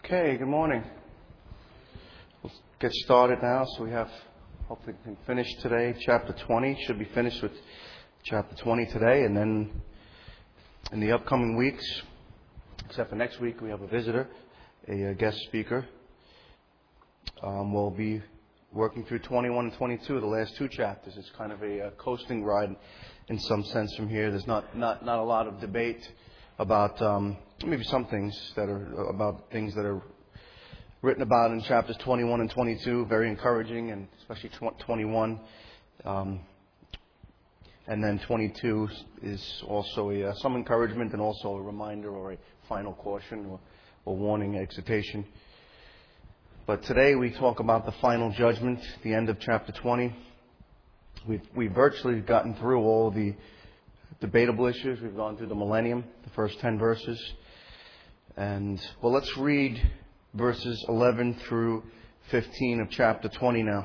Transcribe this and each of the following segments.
Okay, good morning. Let's get started now. So hopefully we can finish today. Chapter 20 should be finished with chapter 20 today. And then in the upcoming weeks, except for next week, we have a visitor, a guest speaker. We'll be working through 21 and 22, the last two chapters. It's kind of a coasting ride in some sense from here. There's not a lot of debate about maybe some things that are written about in chapters 21 and 22, very encouraging, and especially 21. And then 22 is also some encouragement and also a reminder or a final caution or warning, exhortation. But today we talk about the final judgment, the end of chapter 20. We've virtually gotten through all the debatable issues. We've gone through the millennium, the first 10 verses. And, well, let's read verses 11 through 15 of chapter 20 now.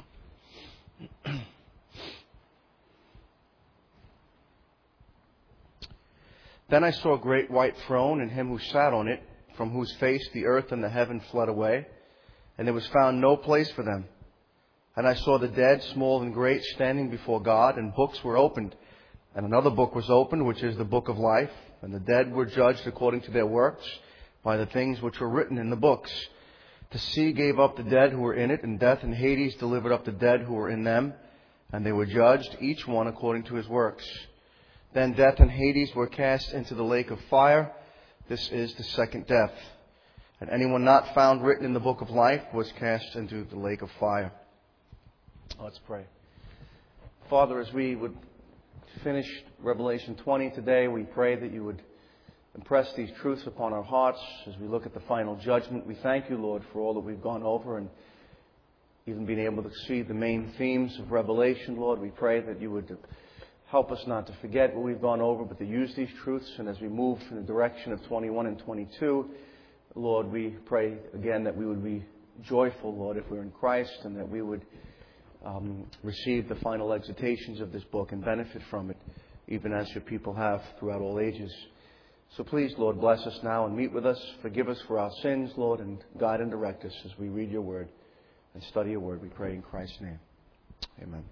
Then I saw a great white throne and him who sat on it, from whose face the earth and the heaven fled away, and there was found no place for them. And I saw the dead, small and great, standing before God, and books were opened. And another book was opened, which is the book of life. And the dead were judged according to their works by the things which were written in the books. The sea gave up the dead who were in it, and death and Hades delivered up the dead who were in them. And they were judged, each one according to his works. Then death and Hades were cast into the lake of fire. This is the second death. And anyone not found written in the book of life was cast into the lake of fire. Let's pray. Father, as we would finish Revelation 20 today, we pray that you would impress these truths upon our hearts as we look at the final judgment. We thank you, Lord, for all that we've gone over and even being able to see the main themes of Revelation, Lord. We pray that you would help us not to forget what we've gone over, but to use these truths. And as we move in the direction of 21 and 22, Lord, we pray again that we would be joyful, Lord, if we're in Christ, and that we would receive the final exhortations of this book and benefit from it, even as your people have throughout all ages. So please, Lord, bless us now and meet with us. Forgive us for our sins, Lord, and guide and direct us as we read your word and study your word. We pray in Christ's name. Amen.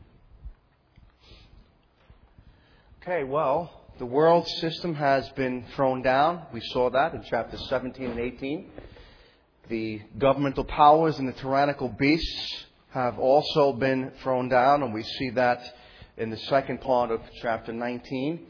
Okay, well, the world system has been thrown down. We saw that in chapters 17 and 18. The governmental powers and the tyrannical beasts have also been thrown down, and we see that in the second part of chapter 19.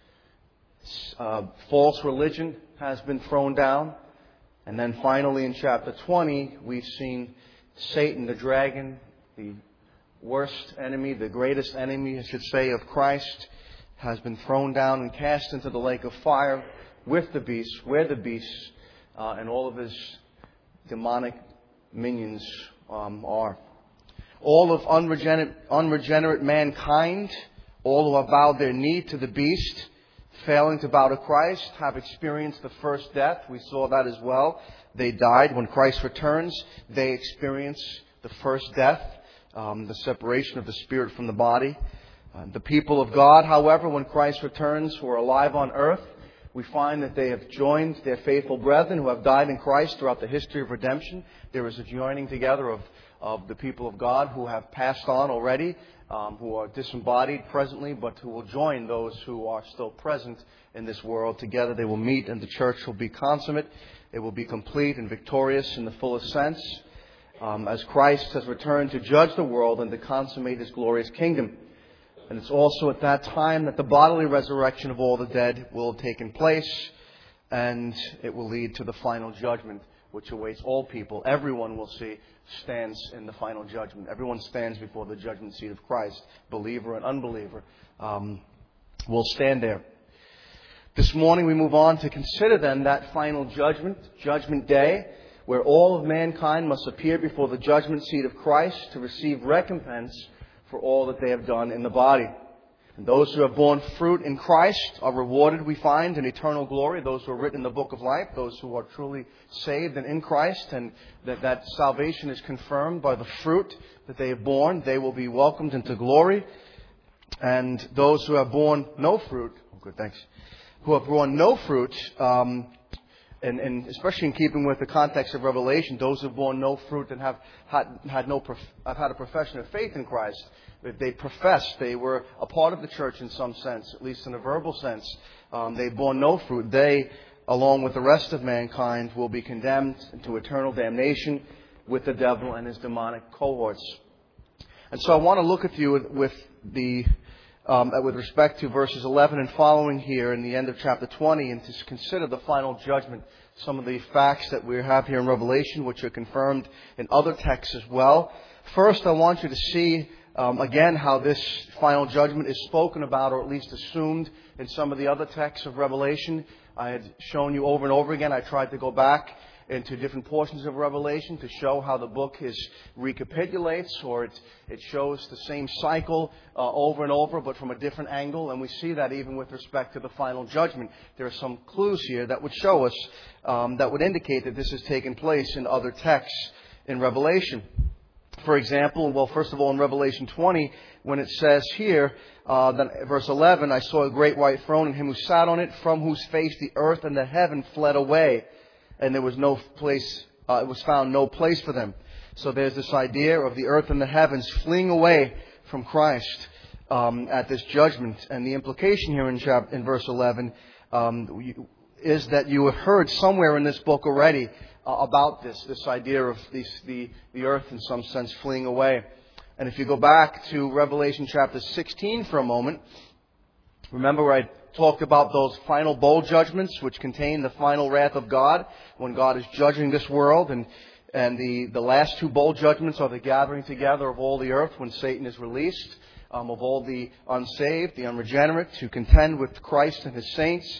False religion has been thrown down. And then finally in chapter 20, we've seen Satan, the dragon, the worst enemy, the greatest enemy, I should say, of Christ, has been thrown down and cast into the lake of fire with the beast, where the beast and all of his demonic minions are. All of unregenerate mankind, all who have bowed their knee to the beast, failing to bow to Christ, have experienced the first death. We saw that as well. They died. When Christ returns, they experience the first death, the separation of the spirit from the body. The people of God, however, when Christ returns, who are alive on earth, we find that they have joined their faithful brethren who have died in Christ throughout the history of redemption. There is a joining together of the people of God who have passed on already, who are disembodied presently, but who will join those who are still present in this world. Together they will meet, and the church will be consummate. It will be complete and victorious in the fullest sense, as Christ has returned to judge the world and to consummate his glorious kingdom. And it's also at that time that the bodily resurrection of all the dead will have taken place, and it will lead to the final judgment, which awaits all people. Everyone will see stands in the final judgment. Everyone stands before the judgment seat of Christ. Believer and unbeliever will stand there. This morning we move on to consider then that final judgment, Judgment Day, where all of mankind must appear before the judgment seat of Christ to receive recompense for all that they have done in the body. And those who have borne fruit in Christ are rewarded, we find, in eternal glory. Those who are written in the book of life, those who are truly saved and in Christ, and that salvation is confirmed by the fruit that they have borne, they will be welcomed into glory. And those who have borne no fruit, who have borne no fruit and especially in keeping with the context of Revelation, those who have borne no fruit and have had a profession of faith in Christ. They professed, they were a part of the church in some sense, at least in a verbal sense. They bore no fruit. They, along with the rest of mankind, will be condemned to eternal damnation with the devil and his demonic cohorts. And so I want to look at you with respect to verses 11 and following here in the end of chapter 20, and to consider the final judgment, some of the facts that we have here in Revelation, which are confirmed in other texts as well. First, I want you to see again how this final judgment is spoken about, or at least assumed, in some of the other texts of Revelation. I had shown you over and over again. I tried to go back into different portions of Revelation to show how the book recapitulates, or it shows the same cycle over and over, but from a different angle. And we see that even with respect to the final judgment. There are some clues here that would show us, that would indicate that this has taken place in other texts in Revelation. For example, well, first of all, in Revelation 20, when it says here, verse 11, I saw a great white throne and him who sat on it, from whose face the earth and the heaven fled away. And there was no place, it was found no place for them. So there's this idea of the earth and the heavens fleeing away from Christ at this judgment. And the implication here in verse 11 is that you have heard somewhere in this book already about this idea of the earth in some sense fleeing away. And if you go back to Revelation chapter 16 for a moment, remember where I talked about those final bowl judgments which contain the final wrath of God when God is judging this world, and the last two bowl judgments are the gathering together of all the earth when Satan is released, of all the unsaved, the unregenerate, to contend with Christ and His saints.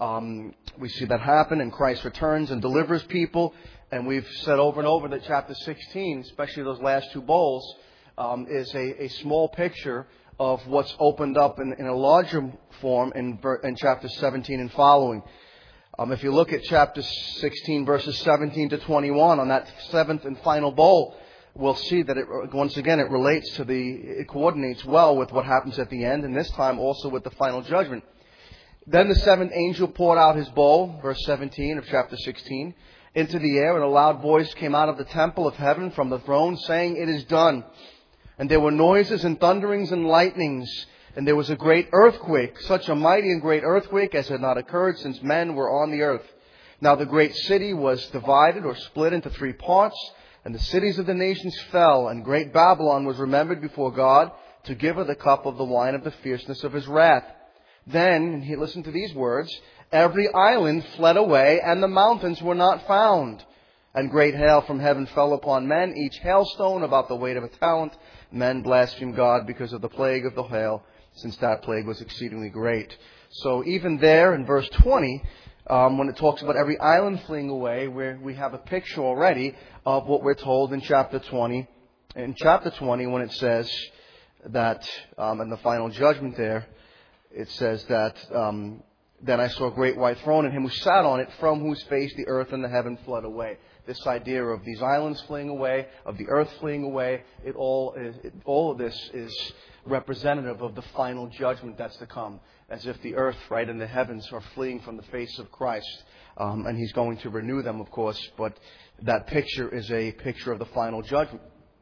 We see that happen, and Christ returns and delivers people. And we've said over and over that chapter 16, especially those last two bowls, is a small picture of what's opened up in a larger form in chapter 17 and following. If you look at chapter 16, verses 17 to 21, on that seventh and final bowl, we'll see that once again it it coordinates well with what happens at the end, and this time also with the final judgment. Then the seventh angel poured out his bowl, verse 17 of chapter 16, into the air, and a loud voice came out of the temple of heaven from the throne, saying, "It is done." And there were noises and thunderings and lightnings, and there was a great earthquake, such a mighty and great earthquake as had not occurred since men were on the earth. Now the great city was divided or split into three parts, and the cities of the nations fell, and great Babylon was remembered before God to give her the cup of the wine of the fierceness of His wrath. Then, and listen to these words, every island fled away, and the mountains were not found. And great hail from heaven fell upon men, each hailstone about the weight of a talent. Men blasphemed God because of the plague of the hail, since that plague was exceedingly great. So even there in verse 20, when it talks about every island fleeing away, where we have a picture already of what we're told in chapter 20. In chapter 20, when it says that, in the final judgment there, it says that, then I saw a great white throne and him who sat on it, from whose face the earth and the heaven fled away. This idea of these islands fleeing away, of the earth fleeing away, all of this is representative of the final judgment that's to come. As if the earth, right, and the heavens are fleeing from the face of Christ. And He's going to renew them, of course, but that picture is a picture of the final judgment.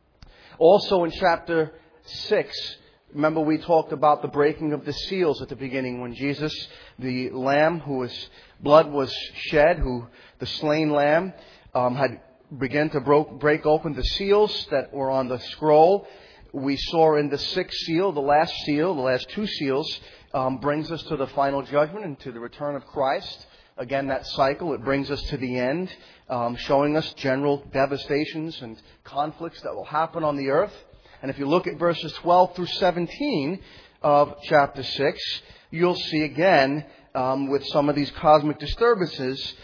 Also in chapter 6, remember we talked about the breaking of the seals at the beginning when Jesus, the Lamb whose blood was shed, the slain Lamb, had begun to break open the seals that were on the scroll. We saw in the sixth seal, the last two seals, brings us to the final judgment and to the return of Christ. Again, that cycle, it brings us to the end, showing us general devastations and conflicts that will happen on the earth. And if you look at verses 12 through 17 of chapter 6, you'll see again, with some of these cosmic disturbances,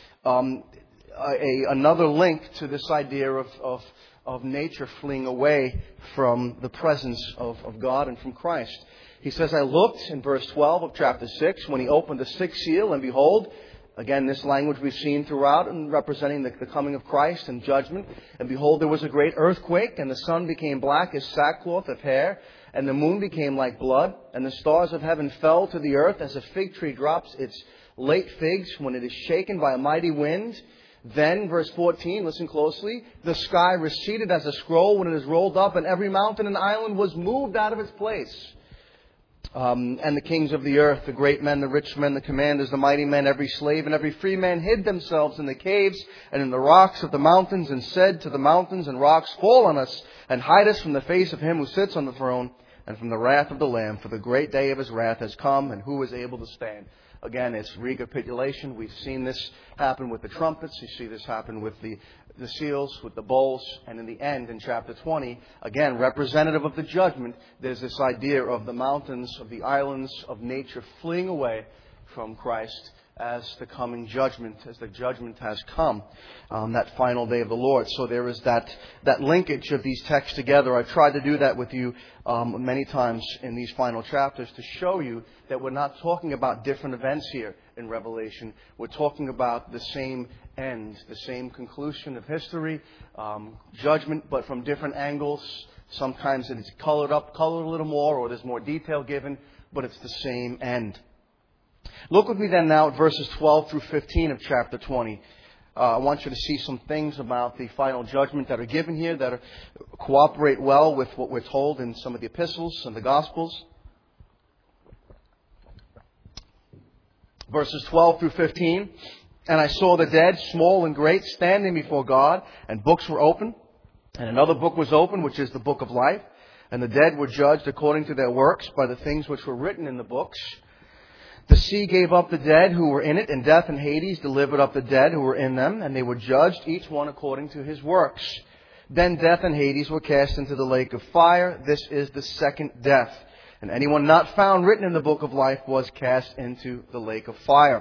another link to this idea of nature fleeing away from the presence of God and from Christ. He says, I looked in verse 12 of chapter 6 when He opened the sixth seal, and behold, again, this language we've seen throughout and representing the coming of Christ and judgment. And behold, there was a great earthquake, and the sun became black as sackcloth of hair, and the moon became like blood, and the stars of heaven fell to the earth as a fig tree drops its late figs when it is shaken by a mighty wind. Then, verse 14, listen closely, the sky receded as a scroll when it is rolled up, and every mountain and island was moved out of its place. And the kings of the earth, the great men, the rich men, the commanders, the mighty men, every slave and every free man hid themselves in the caves and in the rocks of the mountains, and said to the mountains and rocks, fall on us and hide us from the face of him who sits on the throne and from the wrath of the Lamb, for the great day of his wrath has come, and who is able to stand? Again, it's recapitulation. We've seen this happen with the trumpets. You see this happen with the seals, with the bowls. And in the end, in chapter 20, again, representative of the judgment, there's this idea of the mountains, of the islands, of nature fleeing away from Christ as the coming judgment, as the judgment has come, that final day of the Lord. So there is that linkage of these texts together. I tried to do that with you many times in these final chapters to show you that we're not talking about different events here in Revelation. We're talking about the same end, the same conclusion of history, judgment, but from different angles. Sometimes it's colored a little more, or there's more detail given, but it's the same end. Look with me then now at verses 12 through 15 of chapter 20. I want you to see some things about the final judgment that are given here that cooperate well with what we're told in some of the epistles and the Gospels. Verses 12 through 15. And I saw the dead, small and great, standing before God, and books were opened. And another book was opened, which is the book of life. And the dead were judged according to their works by the things which were written in the books. The sea gave up the dead who were in it, and death and Hades delivered up the dead who were in them, and they were judged, each one according to his works. Then death and Hades were cast into the lake of fire. This is the second death. And anyone not found written in the book of life was cast into the lake of fire.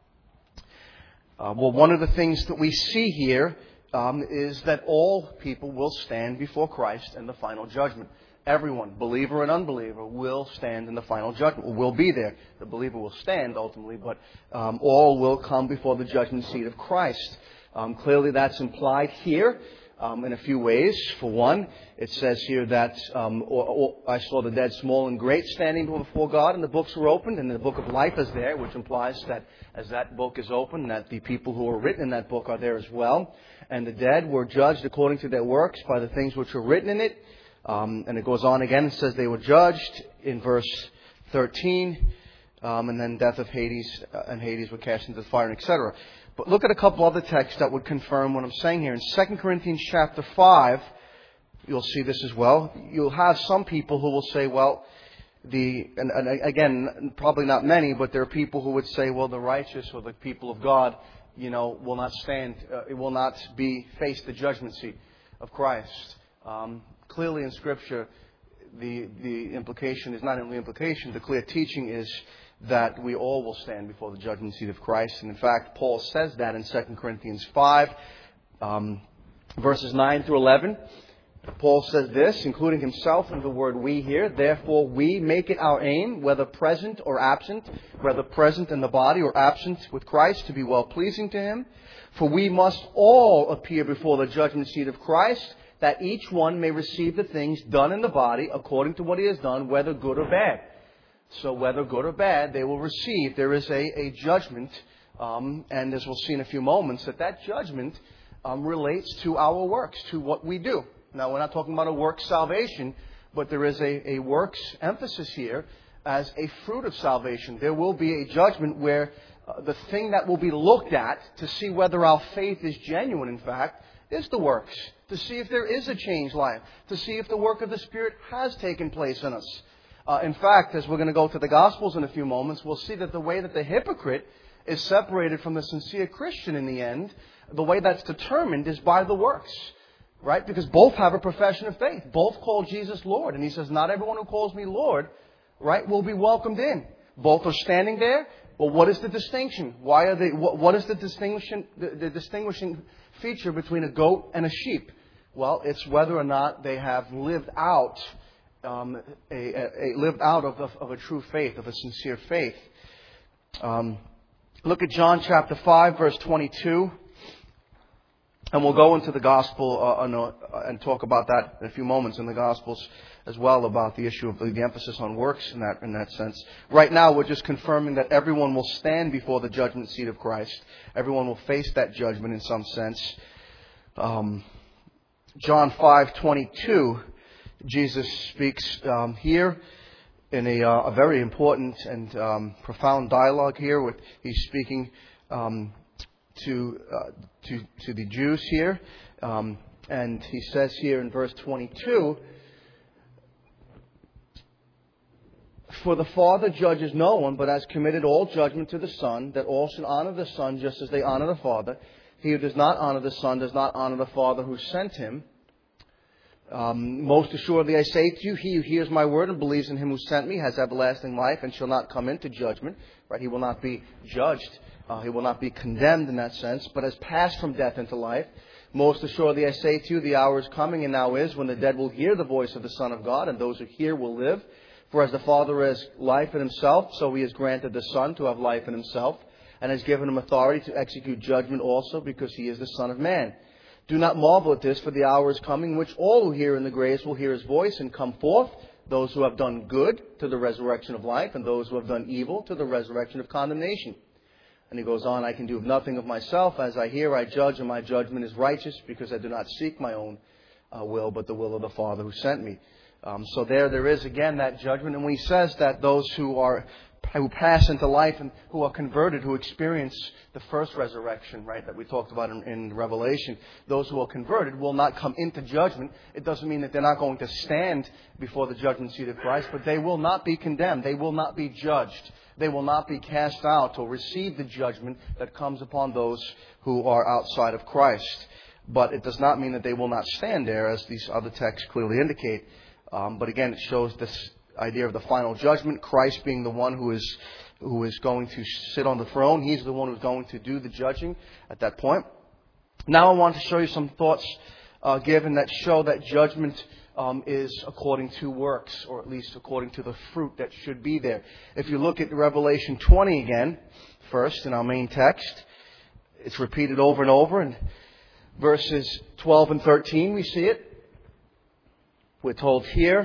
One of the things that we see here is that all people will stand before Christ in the final judgment. Everyone, believer and unbeliever, will stand in the final judgment. Will be there. The believer will stand ultimately, but all will come before the judgment seat of Christ. Clearly that's implied here in a few ways. For one, it says here that I saw the dead, small and great, standing before God, and the books were opened, and the book of life is there, which implies that as that book is opened, that the people who are written in that book are there as well. And the dead were judged according to their works by the things which were written in it. And it goes on again. It says they were judged in verse 13. And then death of Hades and Hades were cast into the fire, etc. But look at a couple other texts that would confirm what I'm saying here. In 2 Corinthians chapter 5, you'll see this as well. You'll have some people who will say, well, and again, probably not many, but there are people who would say, well, the righteous or the people of God, will not stand, it will not face the judgment seat of Christ. Clearly in Scripture, the implication is not only implication, the clear teaching is that we all will stand before the judgment seat of Christ. And in fact, Paul says that in 2 Corinthians 5, verses 9 through 11. Paul says this, including himself in the word we here. Therefore, we make it our aim, whether present or absent, whether present in the body or absent with Christ, to be well-pleasing to Him. For we must all appear before the judgment seat of Christ, that each one may receive the things done in the body according to what he has done, whether good or bad. So whether good or bad, they will receive. There is a judgment, and as we'll see in a few moments, that judgment relates to our works, to what we do. Now, we're not talking about a works salvation, but there is a works emphasis here as a fruit of salvation. There will be a judgment where the thing that will be looked at to see whether our faith is genuine, in fact, is the works. To see if there is a changed life. To see if the work of the Spirit has taken place in us. In fact, as we're going to go to the Gospels in a few moments, we'll see that the way that the hypocrite is separated from the sincere Christian in the end, the way that's determined is by the works. Right? Because both have a profession of faith. Both call Jesus Lord. And He says, not everyone who calls me Lord, right, will be welcomed in. Both are standing there. Well, what is the distinction? Why are they? What is the distinguishing feature between a goat and a sheep? Well, it's whether or not they have lived out lived out of a true faith, of a sincere faith. Look at John chapter 5, verse 22. And we'll go into the gospel and talk about that in a few moments in the gospels as well, about the issue of the emphasis on works in that sense. Right now, we're just confirming that everyone will stand before the judgment seat of Christ. Everyone will face that judgment in some sense. John 5:22, Jesus speaks here in a very important and profound dialogue here. He's speaking to the Jews here, and he says here in verse 22, "For the Father judges no one, but has committed all judgment to the Son, that all should honor the Son just as they honor the Father. He who does not honor the Son does not honor the Father who sent him. Most assuredly I say to you, he who hears my word and believes in him who sent me has everlasting life and shall not come into judgment." Right? He will not be judged. He will not be condemned in that sense, but has passed from death into life. "Most assuredly I say to you, the hour is coming and now is, when the dead will hear the voice of the Son of God, and those who hear will live. For as the Father has life in himself, so he has granted the Son to have life in himself, and has given him authority to execute judgment also, because he is the Son of Man. Do not marvel at this, for the hour is coming in which all who hear in the graves will hear his voice and come forth, those who have done good to the resurrection of life, and those who have done evil to the resurrection of condemnation." And he goes on, "I can do nothing of myself. As I hear, I judge, and my judgment is righteous, because I do not seek my own will, but the will of the Father who sent me." So there is again that judgment. And when he says that those who pass into life and who are converted, who experience the first resurrection, right, that we talked about in Revelation, those who are converted will not come into judgment. It doesn't mean that they're not going to stand before the judgment seat of Christ, but they will not be condemned. They will not be judged. They will not be cast out or receive the judgment that comes upon those who are outside of Christ. But it does not mean that they will not stand there, as these other texts clearly indicate. But again, it shows this idea of the final judgment, Christ being the one who is going to sit on the throne. He's the one who's going to do the judging at that point. Now I want to show you some thoughts given that show that judgment is according to works, or at least according to the fruit that should be there. If you look at Revelation 20 again, first in our main text, it's repeated over and over. In verses 12 and 13 we see it. We're told here,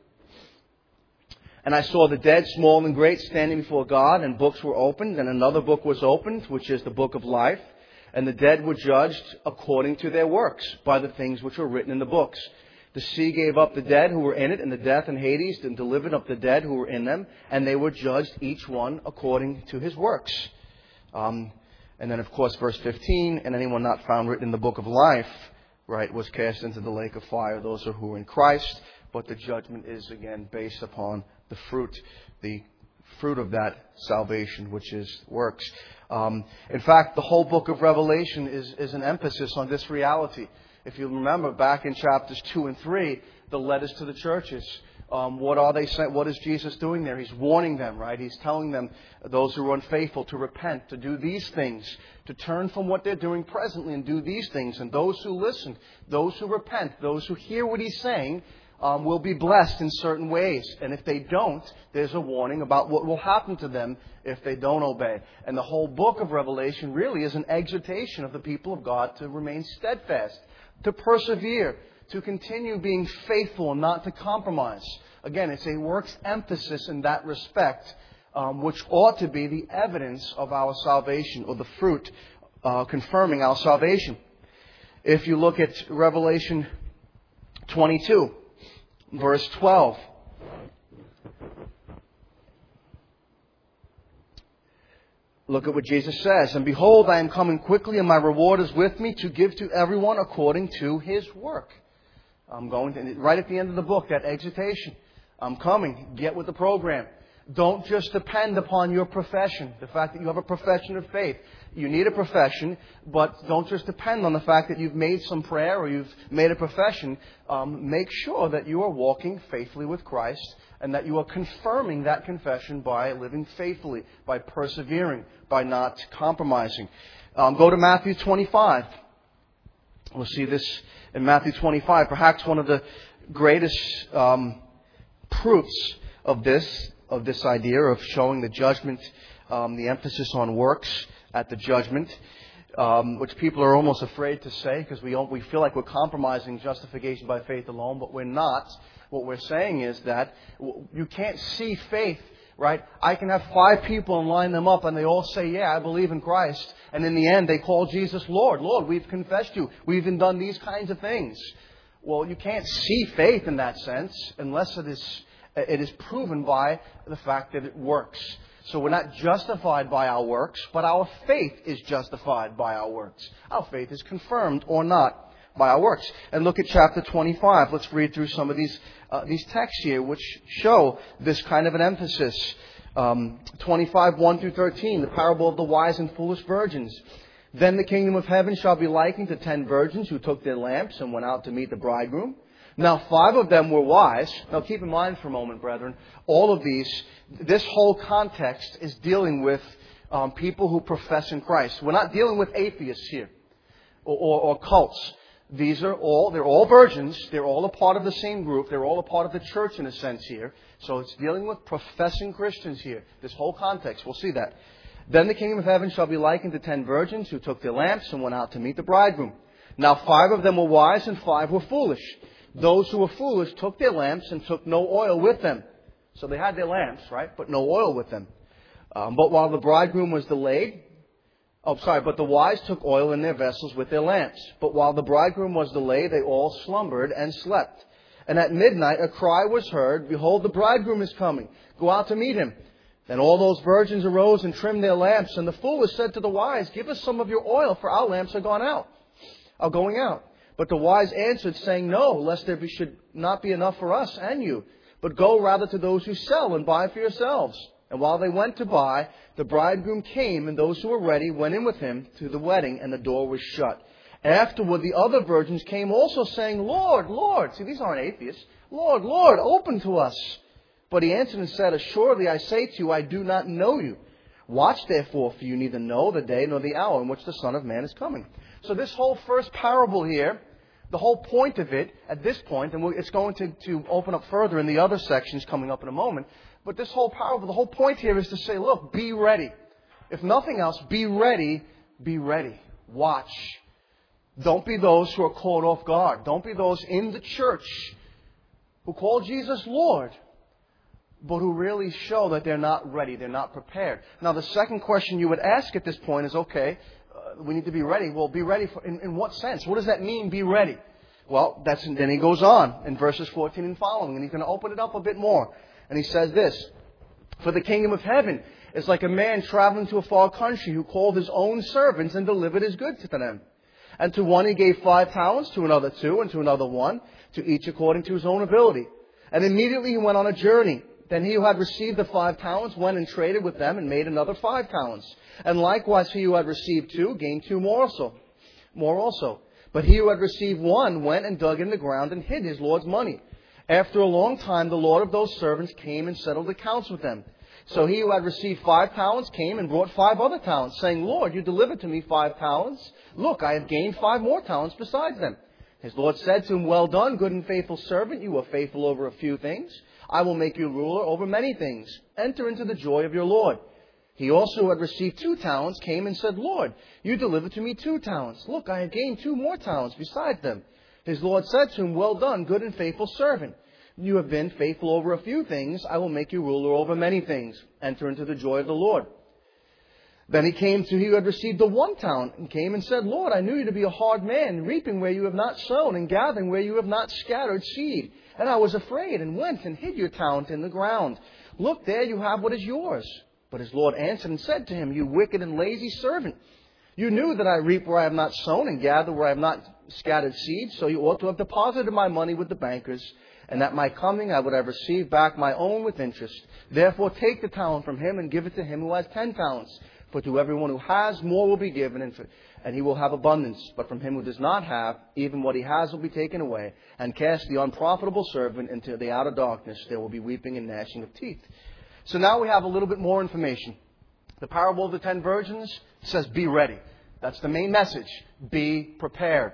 "And I saw the dead, small and great, standing before God, and books were opened, and another book was opened, which is the book of life. And the dead were judged according to their works, by the things which were written in the books. The sea gave up the dead who were in it, and the death and Hades and delivered up the dead who were in them, and they were judged each one according to his works." And then, of course, verse 15, "And anyone not found written in the book of life," right, "was cast into the lake of fire." Those are who are in Christ, but the judgment is again based upon the fruit of that salvation, which is works. In fact, the whole book of Revelation is an emphasis on this reality. If you remember back in chapters 2 and 3, the letters to the churches, what are they saying? What is Jesus doing there? He's warning them, right? He's telling them, those who are unfaithful, to repent, to do these things, to turn from what they're doing presently and do these things. And those who listen, those who repent, those who hear what he's saying, will be blessed in certain ways. And if they don't, there's a warning about what will happen to them if they don't obey. And the whole book of Revelation really is an exhortation of the people of God to remain steadfast, to persevere, to continue being faithful and not to compromise. Again, it's a works emphasis in that respect, which ought to be the evidence of our salvation, or the fruit confirming our salvation. If you look at Revelation 22, verse 12. Look at what Jesus says. "And behold, I am coming quickly, and my reward is with me to give to everyone according to his work." I'm going to, right at the end of the book, that exhortation. I'm coming. Get with the program. Don't just depend upon your profession, the fact that you have a profession of faith. You need a profession, but don't just depend on the fact that you've made some prayer or you've made a profession. Make sure that you are walking faithfully with Christ, and that you are confirming that confession by living faithfully, by persevering, by not compromising. Go to Matthew 25. We'll see this in Matthew 25. Perhaps one of the greatest proofs of this idea of showing the judgment, the emphasis on works at the judgment. which people are almost afraid to say because we feel like we're compromising justification by faith alone, but we're not. What we're saying is that you can't see faith, right? I can have 5 people and line them up and they all say, yeah, I believe in Christ. And in the end, they call Jesus Lord. Lord, we've confessed you. We've even done these kinds of things. Well, you can't see faith in that sense unless it is proven by the fact that it works. So we're not justified by our works, but our faith is justified by our works. Our faith is confirmed or not by our works. And look at chapter 25. Let's read through some of these texts here, which show this kind of an emphasis. 25, 1 through 13, the parable of the wise and foolish virgins. Then the kingdom of heaven shall be likened to 10 virgins who took their lamps and went out to meet the bridegroom. Now 5 of them were wise. Now keep in mind for a moment, brethren, all of this whole context is dealing with people who profess in Christ. We're not dealing with atheists here or cults. They're all virgins. They're all a part of the same group. They're all a part of the church in a sense here. So it's dealing with professing Christians here. This whole context, we'll see that. Then the kingdom of heaven shall be likened to 10 virgins who took their lamps and went out to meet the bridegroom. Now 5 of them were wise and 5 were foolish. Those who were foolish took their lamps and took no oil with them. So they had their lamps, right? But no oil with them. But while the bridegroom was delayed, but the wise took oil in their vessels with their lamps. But while the bridegroom was delayed, they all slumbered and slept. And at midnight a cry was heard, Behold, the bridegroom is coming. Go out to meet him. Then all those virgins arose and trimmed their lamps. And the foolish said to the wise, Give us some of your oil, for our lamps are going out. But the wise answered, saying, No, lest there should not be enough for us and you. But go rather to those who sell and buy for yourselves. And while they went to buy, the bridegroom came, and those who were ready went in with him to the wedding, and the door was shut. Afterward, the other virgins came also, saying, Lord, Lord. See, these aren't atheists. Lord, Lord, open to us. But he answered and said, Assuredly I say to you, I do not know you. Watch therefore, for you neither know the day nor the hour in which the Son of Man is coming. So this whole first parable here, the whole point of it at this point, and it's going to open up further in the other sections coming up in a moment, but this whole parable, the whole point here is to say, look, be ready. If nothing else, be ready, be ready. Watch. Don't be those who are caught off guard. Don't be those in the church who call Jesus Lord, but who really show that they're not ready, they're not prepared. Now, the second question you would ask at this point is, okay, we need to be ready. Well, be ready in what sense? What does that mean, be ready? Well, then he goes on in verses 14 and following, and he's going to open it up a bit more. And he says this, For the kingdom of heaven is like a man traveling to a far country who called his own servants and delivered his goods to them. And to one he gave 5 talents, to another 2, and to another 1, to each according to his own ability. And immediately he went on a journey. Then he who had received the 5 talents went and traded with them and made another 5 talents. And likewise he who had received 2 gained 2 more also. But he who had received 1 went and dug in the ground and hid his Lord's money. After a long time the Lord of those servants came and settled accounts with them. So he who had received 5 talents came and brought 5 other talents, saying, Lord, you delivered to me 5 talents. Look, I have gained 5 more talents besides them. His Lord said to him, Well done, good and faithful servant. You were faithful over a few things. I will make you ruler over many things. Enter into the joy of your Lord. He also who had received 2 talents came and said, Lord, you delivered to me 2 talents. Look, I have gained 2 more talents besides them. His Lord said to him, Well done, good and faithful servant. You have been faithful over a few things. I will make you ruler over many things. Enter into the joy of the Lord. Then he came to he who had received the 1 talent and came and said, Lord, I knew you to be a hard man, reaping where you have not sown and gathering where you have not scattered seed. And I was afraid and went and hid your talent in the ground. Look, there you have what is yours. But his Lord answered and said to him, You wicked and lazy servant. You knew that I reap where I have not sown and gather where I have not scattered seed. So you ought to have deposited my money with the bankers. And at my coming I would have received back my own with interest. Therefore take the talent from him and give it to him who has 10 talents. For to everyone who has, more will be given, and he will have abundance. But from him who does not have, even what he has will be taken away. And cast the unprofitable servant into the outer darkness. There will be weeping and gnashing of teeth. So now we have a little bit more information. The parable of the 10 virgins says, be ready. That's the main message. Be prepared.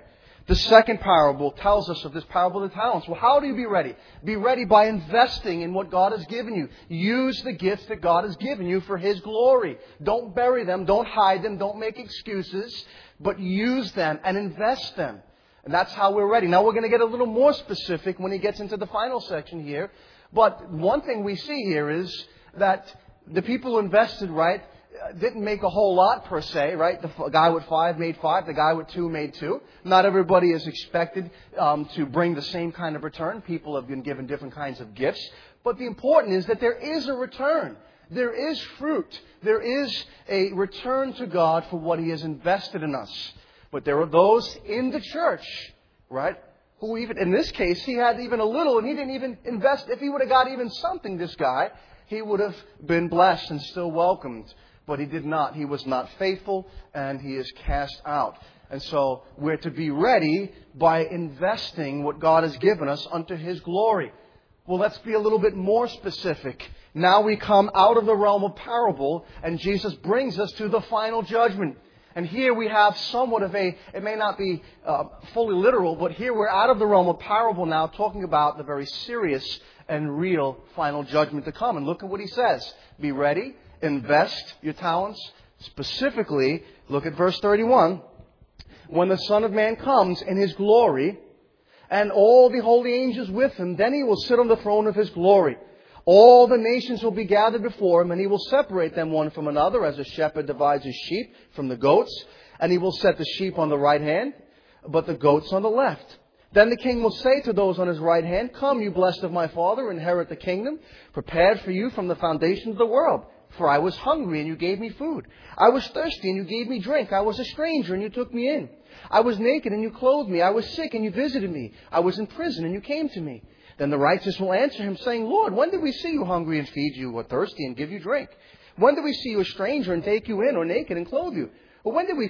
The second parable tells us of this parable of the talents. Well, how do you be ready? Be ready by investing in what God has given you. Use the gifts that God has given you for His glory. Don't bury them. Don't hide them. Don't make excuses. But use them and invest them. And that's how we're ready. Now we're going to get a little more specific when he gets into the final section here. But one thing we see here is that the people who invested, right, didn't make a whole lot per se, right? The guy with 5 made 5. The guy with 2 made 2. Not everybody is expected to bring the same kind of return. People have been given different kinds of gifts. But the important is that there is a return. There is fruit. There is a return to God for what He has invested in us. But there are those in the church, right, who even, in this case, he had even a little and he didn't even invest. If he would have got even something, this guy, he would have been blessed and still welcomed. But he did not. He was not faithful and he is cast out. And so we're to be ready by investing what God has given us unto His glory. Well, let's be a little bit more specific. Now we come out of the realm of parable and Jesus brings us to the final judgment. And here we have somewhat of a, it may not be fully literal, but here we're out of the realm of parable now, talking about the very serious and real final judgment to come. And look at what he says. Be ready, invest your talents. Specifically, look at verse 31. When the Son of Man comes in His glory, and all the holy angels with Him, then He will sit on the throne of His glory. All the nations will be gathered before Him, and He will separate them one from another, as a shepherd divides his sheep from the goats. And He will set the sheep on the right hand, but the goats on the left. Then the King will say to those on His right hand, Come, you blessed of my Father, inherit the kingdom, prepared for you from the foundation of the world. For I was hungry, and you gave me food. I was thirsty, and you gave me drink. I was a stranger, and you took me in. I was naked, and you clothed me. I was sick, and you visited me. I was in prison, and you came to me. Then the righteous will answer Him, saying, Lord, when did we see you hungry and feed you, or thirsty and give you drink? When did we see you a stranger and take you in, or naked and clothe you? Or when did we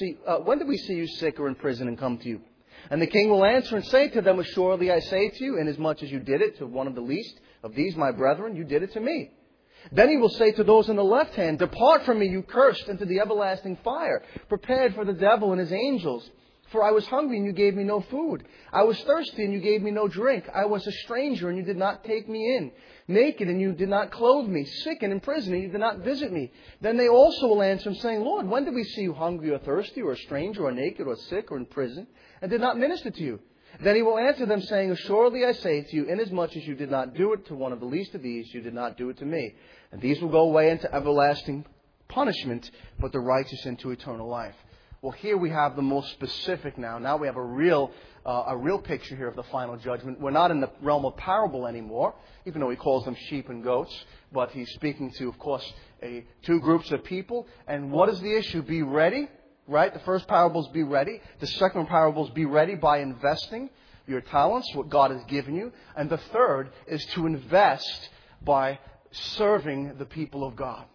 see you sick or in prison and come to you? And the King will answer and say to them, Assuredly I say to you, inasmuch as you did it to one of the least of these my brethren, you did it to me. Then He will say to those on the left hand, Depart from me, you cursed, into the everlasting fire, prepared for the devil and his angels. For I was hungry, and you gave me no food. I was thirsty, and you gave me no drink. I was a stranger, and you did not take me in. Naked, and you did not clothe me. Sick and in prison, and you did not visit me. Then they also will answer Him, saying, Lord, when did we see you hungry or thirsty, or a stranger, or naked, or sick, or in prison, and did not minister to you? Then He will answer them, saying, Assuredly I say to you, inasmuch as you did not do it to one of the least of these, you did not do it to me. And these will go away into everlasting punishment, but the righteous into eternal life. Well, here we have the most specific now. Now we have a real picture here of the final judgment. We're not in the realm of parable anymore, even though He calls them sheep and goats. But He's speaking to, of course, two groups of people. And what is the issue? Be ready, right? The first parable is be ready. The second parable is be ready by investing your talents, what God has given you. And the third is to invest by serving the people of God,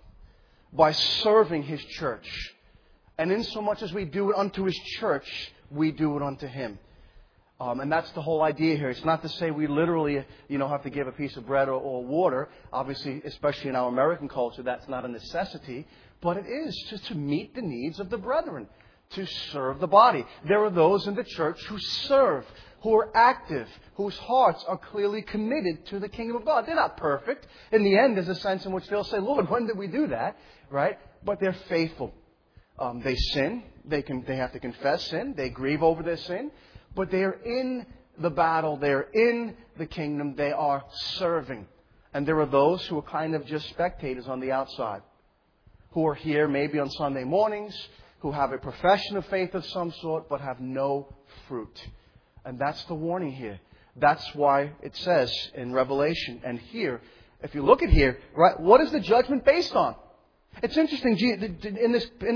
by serving His church. And insomuch as we do it unto His church, we do it unto Him. And that's the whole idea here. It's not to say we literally, have to give a piece of bread or water. Obviously, especially in our American culture, that's not a necessity. But it is just to meet the needs of the brethren, to serve the body. There are those in the church who serve, who are active, whose hearts are clearly committed to the kingdom of God. They're not perfect. In the end, there's a sense in which they'll say, Lord, when did we do that? Right? But they're faithful. They sin. They have to confess sin. They grieve over their sin. But they are in the battle. They are in the kingdom. They are serving. And there are those who are kind of just spectators on the outside, who are here maybe on Sunday mornings, who have a profession of faith of some sort, but have no fruit. And that's the warning here. That's why it says in Revelation and here, if you look at here, right, what is the judgment based on? It's interesting, in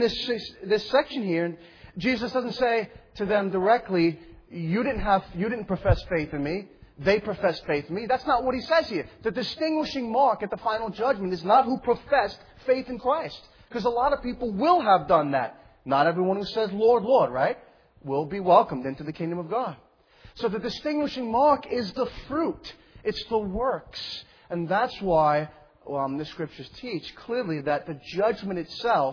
this section here, Jesus doesn't say to them directly, you didn't profess faith in me, they professed faith in me. That's not what He says here. The distinguishing mark at the final judgment is not who professed faith in Christ. Because a lot of people will have done that. Not everyone who says, Lord, Lord, right, will be welcomed into the kingdom of God. So the distinguishing mark is the fruit. It's the works. And that's why the Scriptures teach clearly that the judgment itself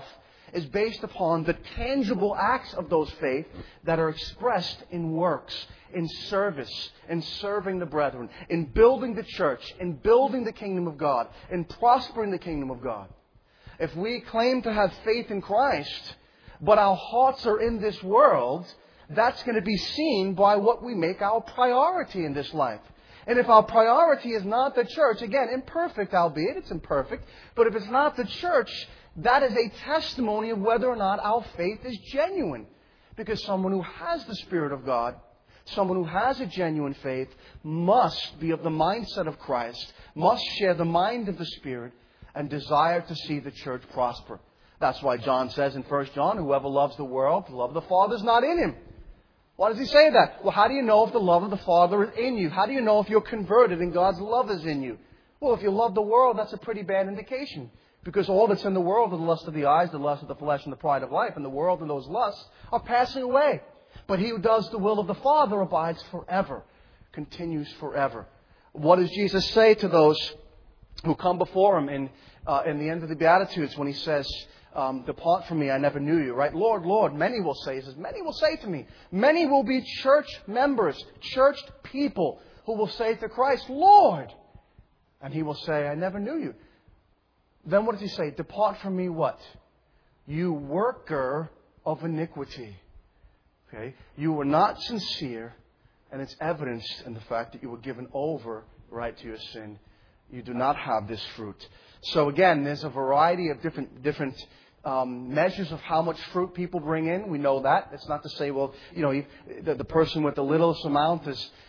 is based upon the tangible acts of those faith that are expressed in works, in service, in serving the brethren, in building the church, in building the kingdom of God, in prospering the kingdom of God. If we claim to have faith in Christ, but our hearts are in this world, that's going to be seen by what we make our priority in this life. And if our priority is not the church, again, imperfect albeit, it's imperfect, but if it's not the church, that is a testimony of whether or not our faith is genuine. Because someone who has the Spirit of God, someone who has a genuine faith, must be of the mindset of Christ, must share the mind of the Spirit, and desire to see the church prosper. That's why John says in 1 John, whoever loves the world, the love of the Father is not in him. Why does he say that? Well, how do you know if the love of the Father is in you? How do you know if you're converted and God's love is in you? Well, if you love the world, that's a pretty bad indication. Because all that's in the world are the lust of the eyes, the lust of the flesh, and the pride of life. And the world and those lusts are passing away. But he who does the will of the Father abides forever, continues forever. What does Jesus say to those who come before him in the end of the Beatitudes when he says, depart from me, I never knew you, right? Lord, Lord, many will say, he says, many will say to me, many will be church members, churched people who will say to Christ, Lord. And he will say, I never knew you. Then what does he say? Depart from me what? You worker of iniquity. Okay? You were not sincere, and it's evidenced in the fact that you were given over, right, to your sin. You do not have this fruit. So again, there's a variety of different measures of how much fruit people bring in. We know that. It's not to say, well, the person with the littlest amount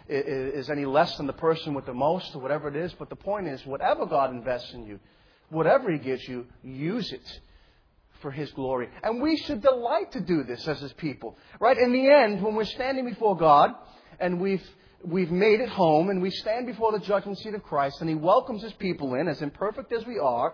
is any less than the person with the most, or whatever it is. But the point is, whatever God invests in you, whatever He gives you, use it for His glory. And we should delight to do this as His people. Right? In the end, when we're standing before God and we've made it home and we stand before the judgment seat of Christ and He welcomes His people in, as imperfect as we are,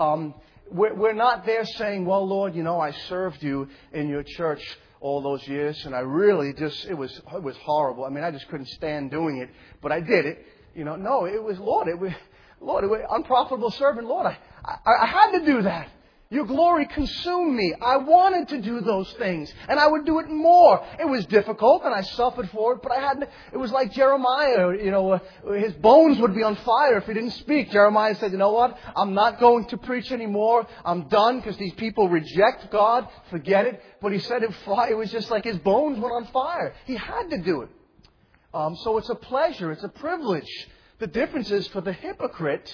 we're not there saying, well, Lord, I served you in your church all those years and I really it was horrible. I mean, I just couldn't stand doing it, but I did it. No, it was, Lord, it was unprofitable servant. Lord, I had to do that. Your glory consumed me. I wanted to do those things, and I would do it more. It was difficult, and I suffered for it, but it was like Jeremiah, his bones would be on fire if he didn't speak. Jeremiah said, you know what? I'm not going to preach anymore. I'm done because these people reject God. Forget it. But he said it was just like his bones went on fire. He had to do it. So it's a pleasure. It's a privilege. The difference is for the hypocrite,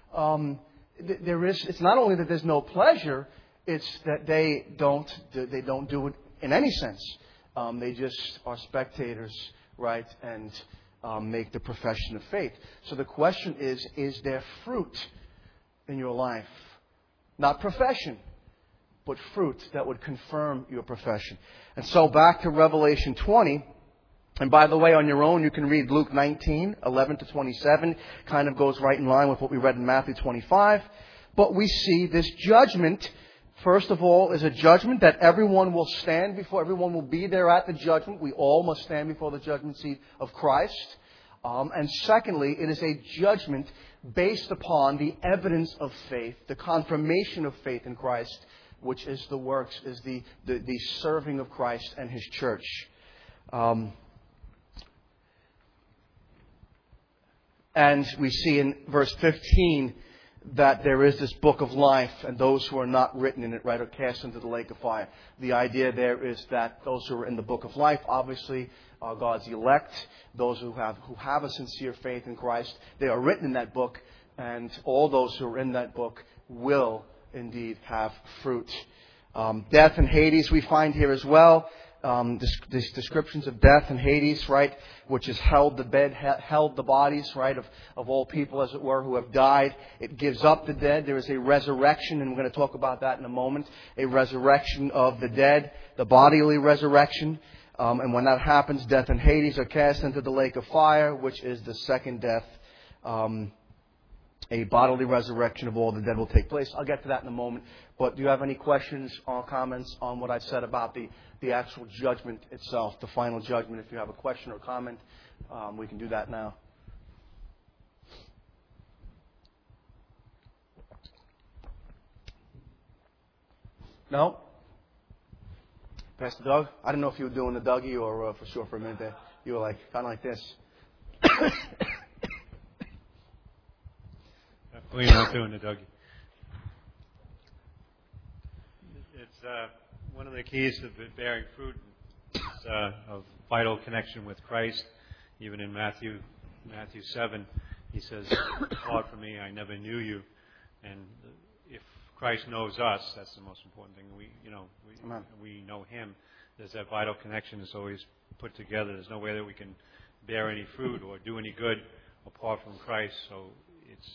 it's not only that there's no pleasure, it's that they don't do it in any sense. They just are spectators, right, and make the profession of faith. So the question is there fruit in your life? Not profession, but fruit that would confirm your profession. And so back to Revelation 20. And by the way, on your own, you can read Luke 19, 11 to 27. Kind of goes right in line with what we read in Matthew 25. But we see this judgment, first of all, is a judgment that everyone will stand before. Everyone will be there at the judgment. We all must stand before the judgment seat of Christ. And secondly, it is a judgment based upon the evidence of faith, the confirmation of faith in Christ, which is the works, is the serving of Christ and His church. And we see in verse 15 that there is this book of life, and those who are not written in it, right, are cast into the lake of fire. The idea there is that those who are in the book of life, obviously, are God's elect. Those who have a sincere faith in Christ, they are written in that book, and all those who are in that book will indeed have fruit. Death and Hades we find here as well. These descriptions of death and Hades, right, which has held the bodies, right, of all people, as it were, who have died. It gives up the dead. There is a resurrection, and we're going to talk about that in a moment. A resurrection of the dead, the bodily resurrection. And when that happens, death and Hades are cast into the lake of fire, which is the second death. A bodily resurrection of all the dead will take place. I'll get to that in a moment. But do you have any questions or comments on what I said about the actual judgment itself, the final judgment? If you have a question or comment, we can do that now. No? Pastor Doug, I didn't know if you were doing the Dougie or for sure for a minute there. You were like, kind of like this. Definitely not doing the Dougie. It's one of the keys to bearing fruit is a vital connection with Christ. Even in Matthew 7, he says, "Depart from me, I never knew you." And if Christ knows us, that's the most important thing. We know Him. There's that vital connection that's always put together. There's no way that we can bear any fruit or do any good apart from Christ. So it's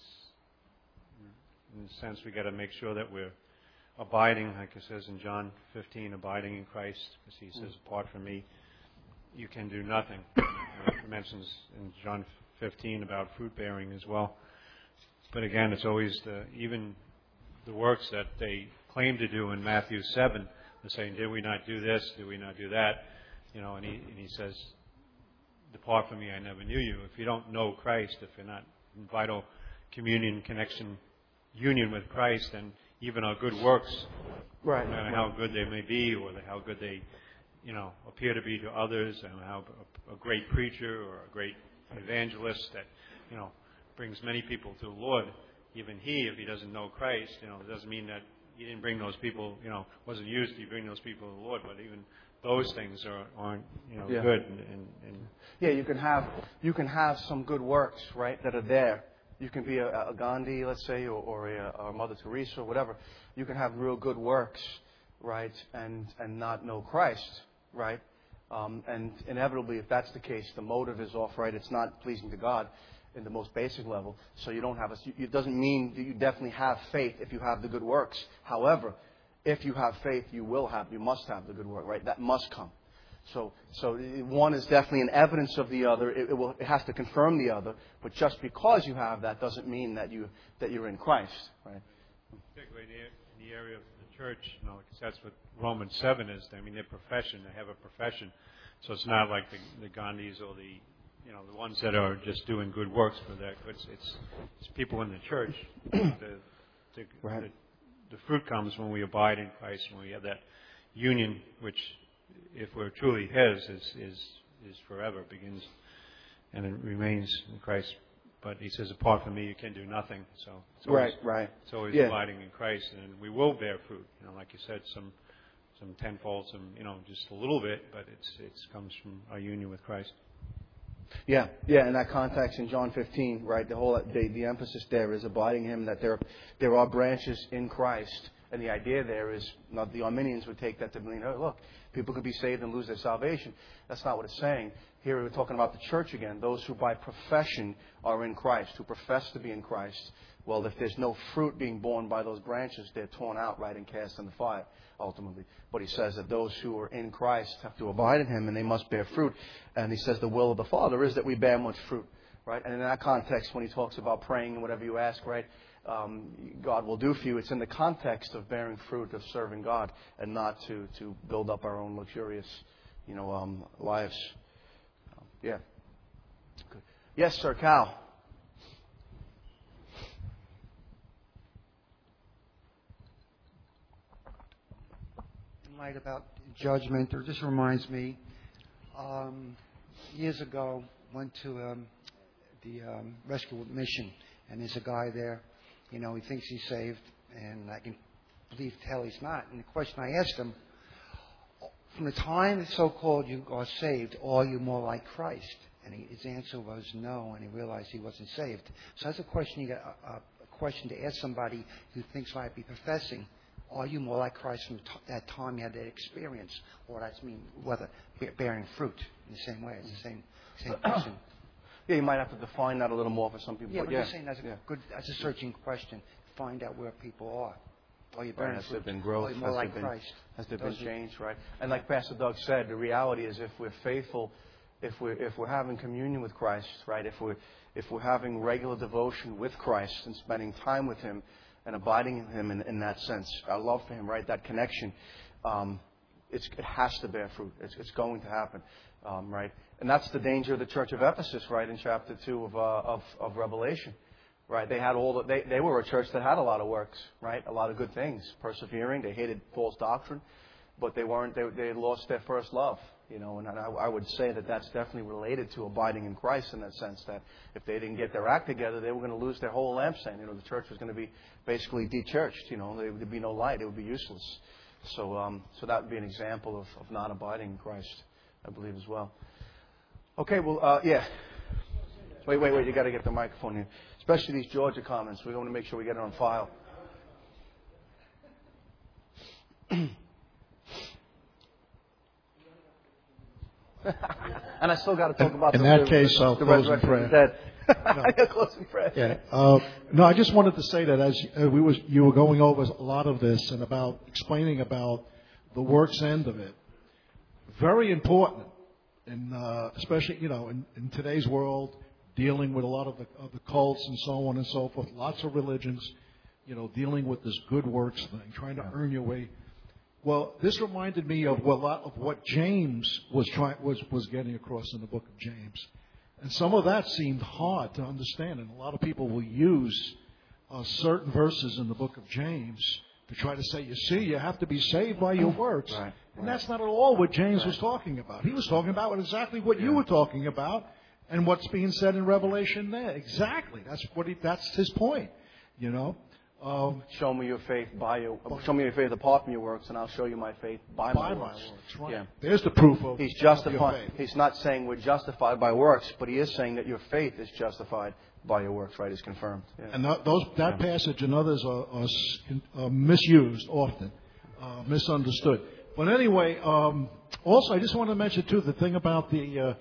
in a sense we got to make sure that we're abiding, like it says in John 15, abiding in Christ, because He says, "Apart from me, you can do nothing." It mentions in John 15 about fruit bearing as well. But again, it's always even the works that they claim to do in Matthew 7. They're saying, "Did we not do this? Did we not do that?" And he says, "Depart from me, I never knew you." If you don't know Christ, if you're not in vital communion, connection, union with Christ, then even our good works, Right. no matter how good they may be or how good they, appear to be to others, and how a great preacher or a great evangelist that, brings many people to the Lord, even if he doesn't know Christ, it doesn't mean that he didn't bring those people, wasn't used to bring those people to the Lord, but even those things aren't good. Yeah, you can have some good works, right, that are there. You can be a Gandhi, let's say, or a Mother Teresa or whatever. You can have real good works, right, and not know Christ, right? And inevitably, if that's the case, the motive is off, right? It's not pleasing to God in the most basic level. So you don't have it doesn't mean that you definitely have faith if you have the good works. However, if you have faith, you must have the good work, right? That must come. So one is definitely an evidence of the other. It has to confirm the other. But just because you have that doesn't mean that you're in Christ, right? Particularly in the area of the church, because that's what Romans 7 is. I mean, their profession. They have a profession. So it's not like the Gandhis or the ones that are just doing good works for that. It's people in the church. Right. The fruit comes when we abide in Christ, when we have that union, which, if we're truly His, is forever, begins and it remains in Christ. But He says, "Apart from me, you can do nothing." So it's always, It's always abiding in Christ, and we will bear fruit. Like you said, some tenfold, just a little bit, but it comes from our union with Christ. Yeah. In that context, in John 15, right, the emphasis there is abiding in Him, that there are branches in Christ, and the idea there is, not the Arminians would take that to mean, oh, look, people could be saved and lose their salvation. That's not what it's saying. Here we're talking about the church again, those who by profession are in Christ, who profess to be in Christ. Well, if there's no fruit being borne by those branches, they're torn out, right, and cast in the fire, ultimately. But he says that those who are in Christ have to abide in Him, and they must bear fruit. And he says the will of the Father is that we bear much fruit, right? And in that context, when he talks about praying and whatever you ask, right, God will do for you, it's in the context of bearing fruit, of serving God, and not to build up our own luxurious, lives. Yeah. Good. Yes, sir, Cal. About judgment, or just reminds me, years ago, went to the rescue mission, and there's a guy there, he thinks he's saved, and I can believe tell he's not. And the question I asked him, from the time that so-called you are saved, are you more like Christ? And his answer was no, and he realized he wasn't saved. So that's a question a question to ask somebody who thinks might be professing. Are you more like Christ from that time you had that experience? Or that's whether bearing fruit in the same way. It's the same person. Yeah, you might have to define that a little more for some people. Yeah, but you're saying that's a searching question. Find out where people are. Are you bearing fruit? Has there been growth? Are you more like Christ? Has there been change, right? And like Pastor Doug said, the reality is if we're faithful, if we're having communion with Christ, right? If we're having regular devotion with Christ and spending time with Him, and abiding in Him in that sense, our love for Him, right? That connection, it has to bear fruit. It's going to happen, right? And that's the danger of the church of Ephesus, right? In chapter 2 of Revelation, right? They had they were a church that had a lot of works, right? A lot of good things, persevering. They hated false doctrine. but they weren't. They lost their first love. And I would say that that's definitely related to abiding in Christ in that sense, that if they didn't get their act together, they were going to lose their whole lampstand. The church was going to be basically de-churched. There would be no light. It would be useless. So that would be an example of not abiding in Christ, I believe, as well. Okay, well, yeah. Wait. You got to get the microphone here. Especially these Georgia comments. We want to make sure we get it on file. And I still got to talk about in that case, I'll the close in resurrection prayer. of the dead. I got close in prayer. Yeah. No, I just wanted to say that as you were going over a lot of this and about explaining about the works end of it, very important, and especially in today's world, dealing with a lot of the cults and so on and so forth, lots of religions, dealing with this good works thing, trying to earn your way. Well, this reminded me of a lot of what James was getting across in the book of James. And some of that seemed hard to understand. And a lot of people will use certain verses in the book of James to try to say, you have to be saved by your works. Right. And that's not at all what James was talking about. He was talking about exactly what you were talking about and what's being said in Revelation there. Exactly. That's his point, Show me your faith show me your faith apart from your works, and I'll show you my faith by my works. Right. Yeah. There's the proof of He's your justified. faith. He's not saying we're justified by works, but he is saying that your faith is justified by your works. Right? He's confirmed. Yeah. And that passage and others are misused often, misunderstood. But anyway, also I just want to mention too the thing about the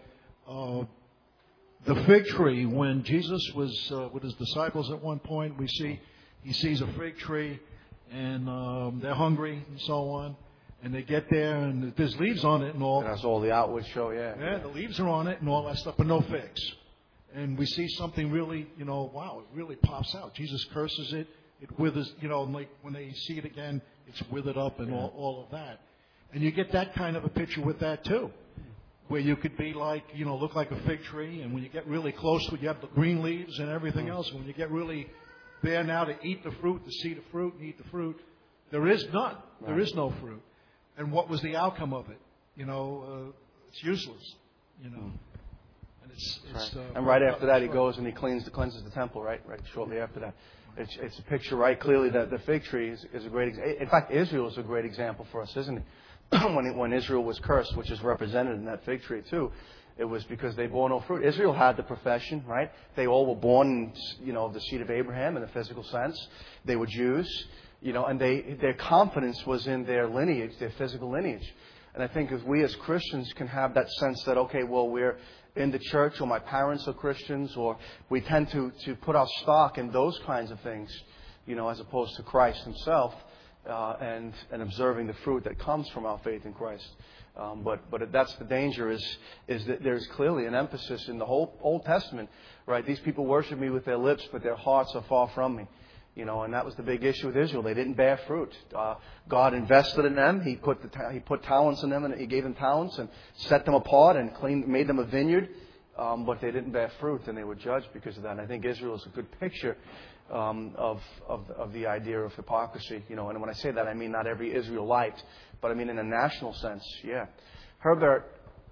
fig tree. When Jesus was with his disciples at one point, he sees a fig tree, and they're hungry and so on. And they get there, and there's leaves on it and all. That's all the outward show, yeah. Yeah, the leaves are on it and all that stuff, but no figs. And we see something really, wow, it really pops out. Jesus curses it. It withers, like when they see it again, it's withered up and all of that. And you get that kind of a picture with that, too, where you could be like, look like a fig tree. And when you get really close to it, you have the green leaves and everything else. And when you get really there now to eat the fruit, to see the fruit and eat the fruit, there is none. Right. There is no fruit. And what was the outcome of it? It's useless. And it's and right after that, he goes and he cleanses the temple. Right shortly after that, it's a picture right clearly that the fig tree is a great example. In fact, Israel is a great example for us, isn't it? when Israel was cursed, which is represented in that fig tree too. It was because they bore no fruit. Israel had the profession, right? They all were born, of the seed of Abraham in a physical sense. They were Jews, and their confidence was in their lineage, their physical lineage. And I think if we as Christians can have that sense that, okay, well, we're in the church, or my parents are Christians, or we tend to put our stock in those kinds of things, as opposed to Christ himself, and observing the fruit that comes from our faith in Christ. But that's the danger is that there's clearly an emphasis in the whole Old Testament, right? These people worship me with their lips, but their hearts are far from me. And that was the big issue with Israel. They didn't bear fruit. God invested in them. He put talents in them, and He gave them talents and set them apart and made them a vineyard. But they didn't bear fruit, and they were judged because of that. And I think Israel is a good picture of the idea of hypocrisy. And when I say that, I mean not every Israelite, but I mean in a national sense. Yeah, Herbert.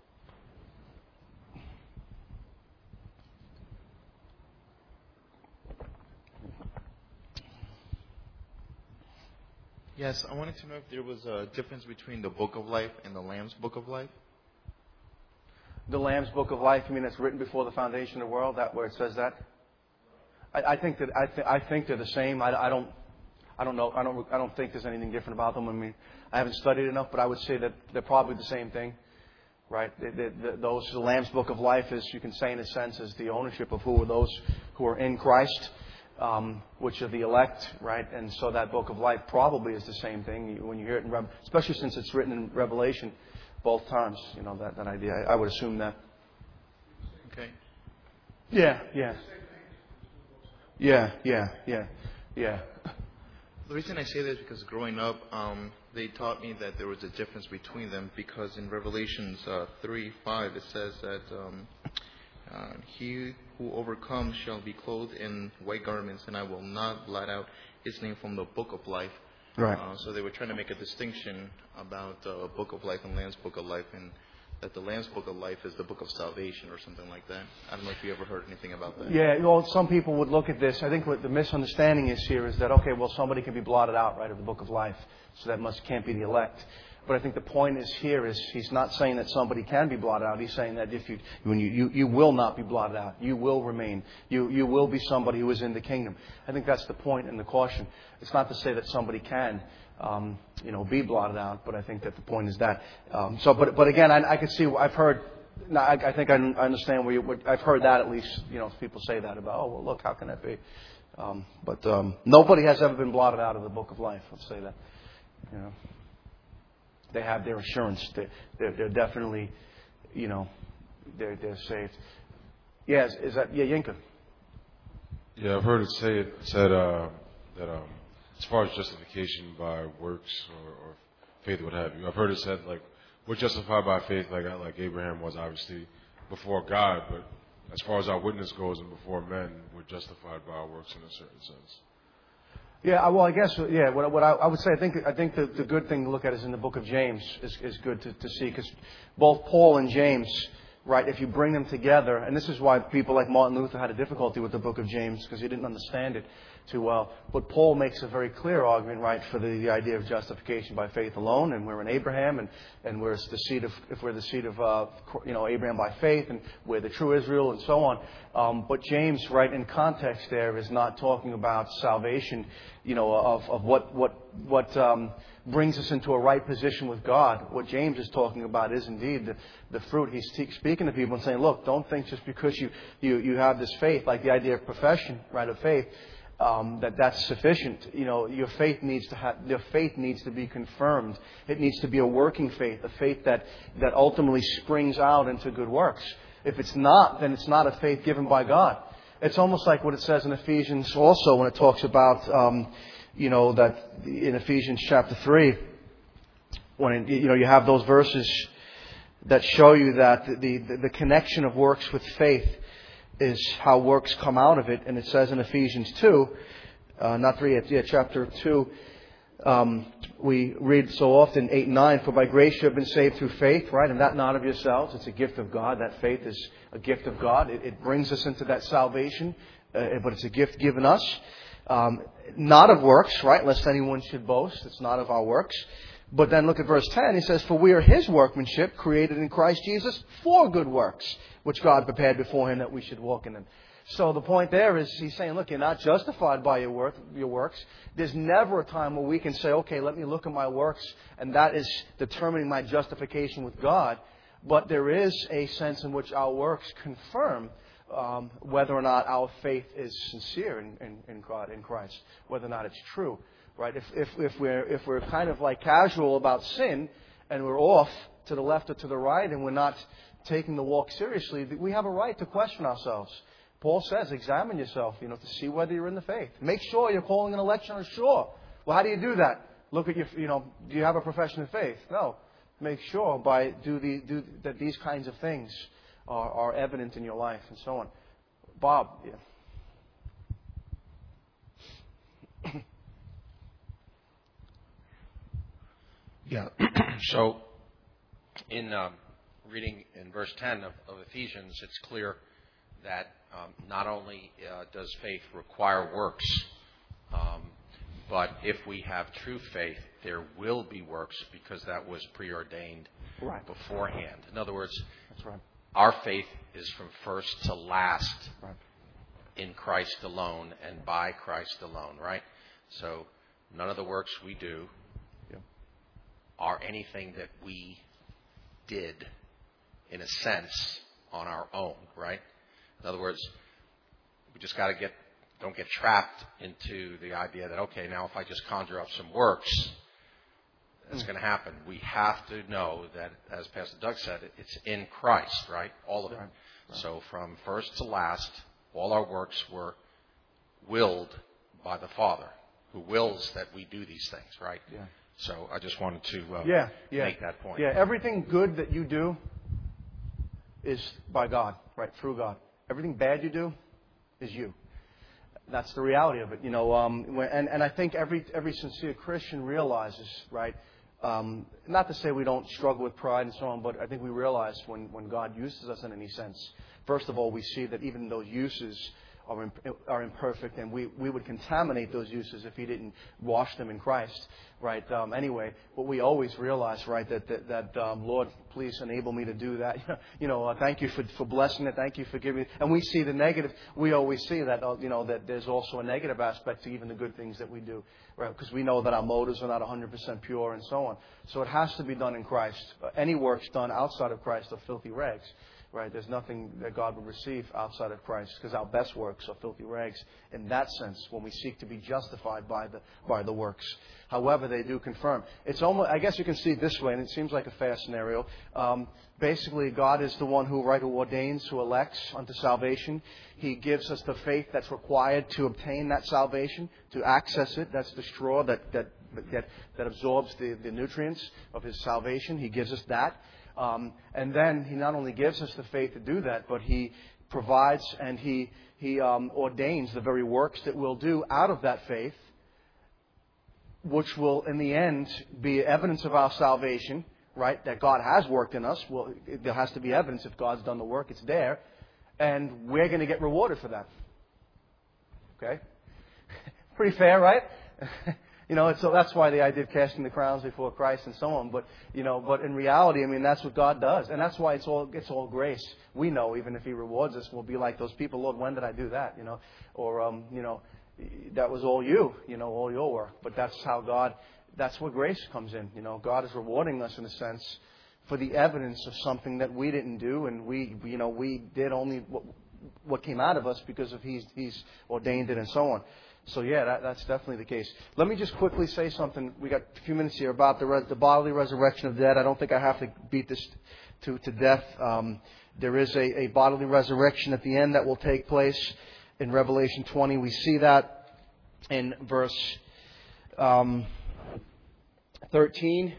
Yes, I wanted to know if there was a difference between the Book of Life and the Lamb's Book of Life. The Lamb's Book of Life. It's written before the foundation of the world. That where it says that. I think they're the same. I don't know. I don't think there's anything different about them. I haven't studied enough, but I would say that they're probably the same thing, right? The Lamb's Book of Life is, you can say in a sense, is the ownership of who are those who are in Christ, which are the elect, right? And so that Book of Life probably is the same thing when you hear it especially since it's written in Revelation both times. That idea. I would assume that. Okay. Yeah. The reason I say that is because growing up, they taught me that there was a difference between them, because in Revelations 3:5 it says that he who overcomes shall be clothed in white garments, and I will not blot out his name from the book of life. Right. So they were trying to make a distinction about the Book of Life and Lamb's Book of Life, and that the Lamb's Book of Life is the Book of Salvation or something like that. I don't know if you ever heard anything about that. Yeah, well, some people would look at this. I think what the misunderstanding is here is that, okay, well, somebody can be blotted out, right, of the Book of Life, so that can't be the elect. But I think the point is here is he's not saying that somebody can be blotted out. He's saying that if you will not be blotted out. You will remain. You will be somebody who is in the kingdom. I think that's the point and the caution. It's not to say that somebody can, be blotted out, but I think that the point is that. But again, I could see. I've heard. I think I understand I've heard that at least. People say that about. Oh, well, look, how can that be? But nobody has ever been blotted out of the Book of Life. Let's say that. They have their assurance. They're definitely, they're saved. Yes, is that Yinka? Yeah, I've heard it said that as far as justification by works or faith, what have you, I've heard it said like we're justified by faith, like Abraham was obviously before God, but as far as our witness goes and before men, we're justified by our works in a certain sense. Yeah, well, I guess, yeah, what I would say, I think the good thing to look at is in the book of James is good to see, because both Paul and James, right, if you bring them together, and this is why people like Martin Luther had a difficulty with the book of James, because he didn't understand it too well. But Paul makes a very clear argument, right, for the idea of justification by faith alone, and we're in Abraham, and we're the seed of, if we're the seed of, Abraham by faith, and we're the true Israel, and so on. But James, right, in context there, is not talking about salvation, of what brings us into a right position with God. What James is talking about is indeed the fruit. He's speaking to people and saying, look, don't think just because you have this faith, like the idea of profession, right, of faith, that's sufficient. Your faith needs to be confirmed. It needs to be a working faith, a faith that ultimately springs out into good works. If it's not, then it's not a faith given by God. It's almost like what it says in Ephesians also when it talks about, that in Ephesians chapter 3, when, you have those verses that show you that the connection of works with faith is how works come out of it. And it says in Ephesians 2, not 3, chapter 2, we read so often 8 and 9, for by grace you have been saved through faith, right? And that not of yourselves. It's a gift of God. That faith is a gift of God. It brings us into that salvation, but it's a gift given us. Not of works, right? Lest anyone should boast. It's not of our works. But then look at verse 10. He says, for we are His workmanship, created in Christ Jesus for good works, which God prepared beforehand that we should walk in them. So the point there is, he's saying, look, you're not justified by your works. There's never a time where we can say, okay, let me look at my works, and that is determining my justification with God. But there is a sense in which our works confirm whether or not our faith is sincere in God, in Christ, whether or not it's true. Right? If we're kind of like casual about sin, and we're off to the left or to the right, and we're not taking the walk seriously, we have a right to question ourselves. Paul says, examine yourself, to see whether you're in the faith. Make sure you're calling an election or sure. Well, how do you do that? Look at your, do you have a profession of faith? No. Make sure that these kinds of things are evident in your life and so on. Bob, yeah. Yeah. So, in reading in verse 10 of Ephesians, it's clear that not only does faith require works, but if we have true faith, there will be works because that was preordained beforehand. In other words, that's right. Our faith is from first to last in Christ alone and by Christ alone, right? So none of the works we do are anything that we did, in a sense, on our own, right? In other words, we just got to don't get trapped into the idea that, okay, now if I just conjure up some works, that's going to happen. We have to know that, as Pastor Doug said, it's in Christ, right? All of it. Right. So from first to last, all our works were willed by the Father, who wills that we do these things, right? Yeah. So I just wanted to make that point. Yeah, everything good that you do is by God, right? Through God. Everything bad you do is you. That's the reality of it, and I think every sincere Christian realizes, right? Not to say we don't struggle with pride and so on, but I think we realize when God uses us in any sense, first of all, we see that even those uses are imperfect, and we would contaminate those uses if He didn't wash them in Christ, right? Anyway, what we always realize, right, that Lord, please enable me to do that. Thank you for blessing it. Thank you for giving. And we see the negative. We always see that that there's also a negative aspect to even the good things that we do, right? Because we know that our motives are not 100% pure and so on. So it has to be done in Christ. Any works done outside of Christ are filthy rags. Right? There's nothing that God would receive outside of Christ, because our best works are filthy rags in that sense when we seek to be justified by the works. However, they do confirm. It's almost, I guess you can see it this way, and it seems like a fair scenario. Basically, God is the one who ordains, who elects unto salvation. He gives us the faith that's required to obtain that salvation, to access it. That's the straw that absorbs the nutrients of His salvation. He gives us that. And then He not only gives us the faith to do that, but He provides and He ordains the very works that we'll do out of that faith, which will in the end be evidence of our salvation, right? That God has worked in us. Well, there has to be evidence. If God's done the work, it's there. And we're going to get rewarded for that. Okay? Pretty fair, right? So that's why the idea of casting the crowns before Christ and so on. But in reality, I mean, that's what God does, and that's why it's all grace. We know even if He rewards us, we'll be like those people. Lord, when did I do that? Or that was all you. All your work. But that's how God. That's where grace comes in. God is rewarding us in a sense for the evidence of something that we didn't do, and we did only what came out of us because of He's ordained it and so on. So yeah, that's definitely the case. Let me just quickly say something. We got a few minutes here about the bodily resurrection of the dead. I don't think I have to beat this to death. There is a bodily resurrection at the end that will take place in Revelation 20. We see that in verse 13.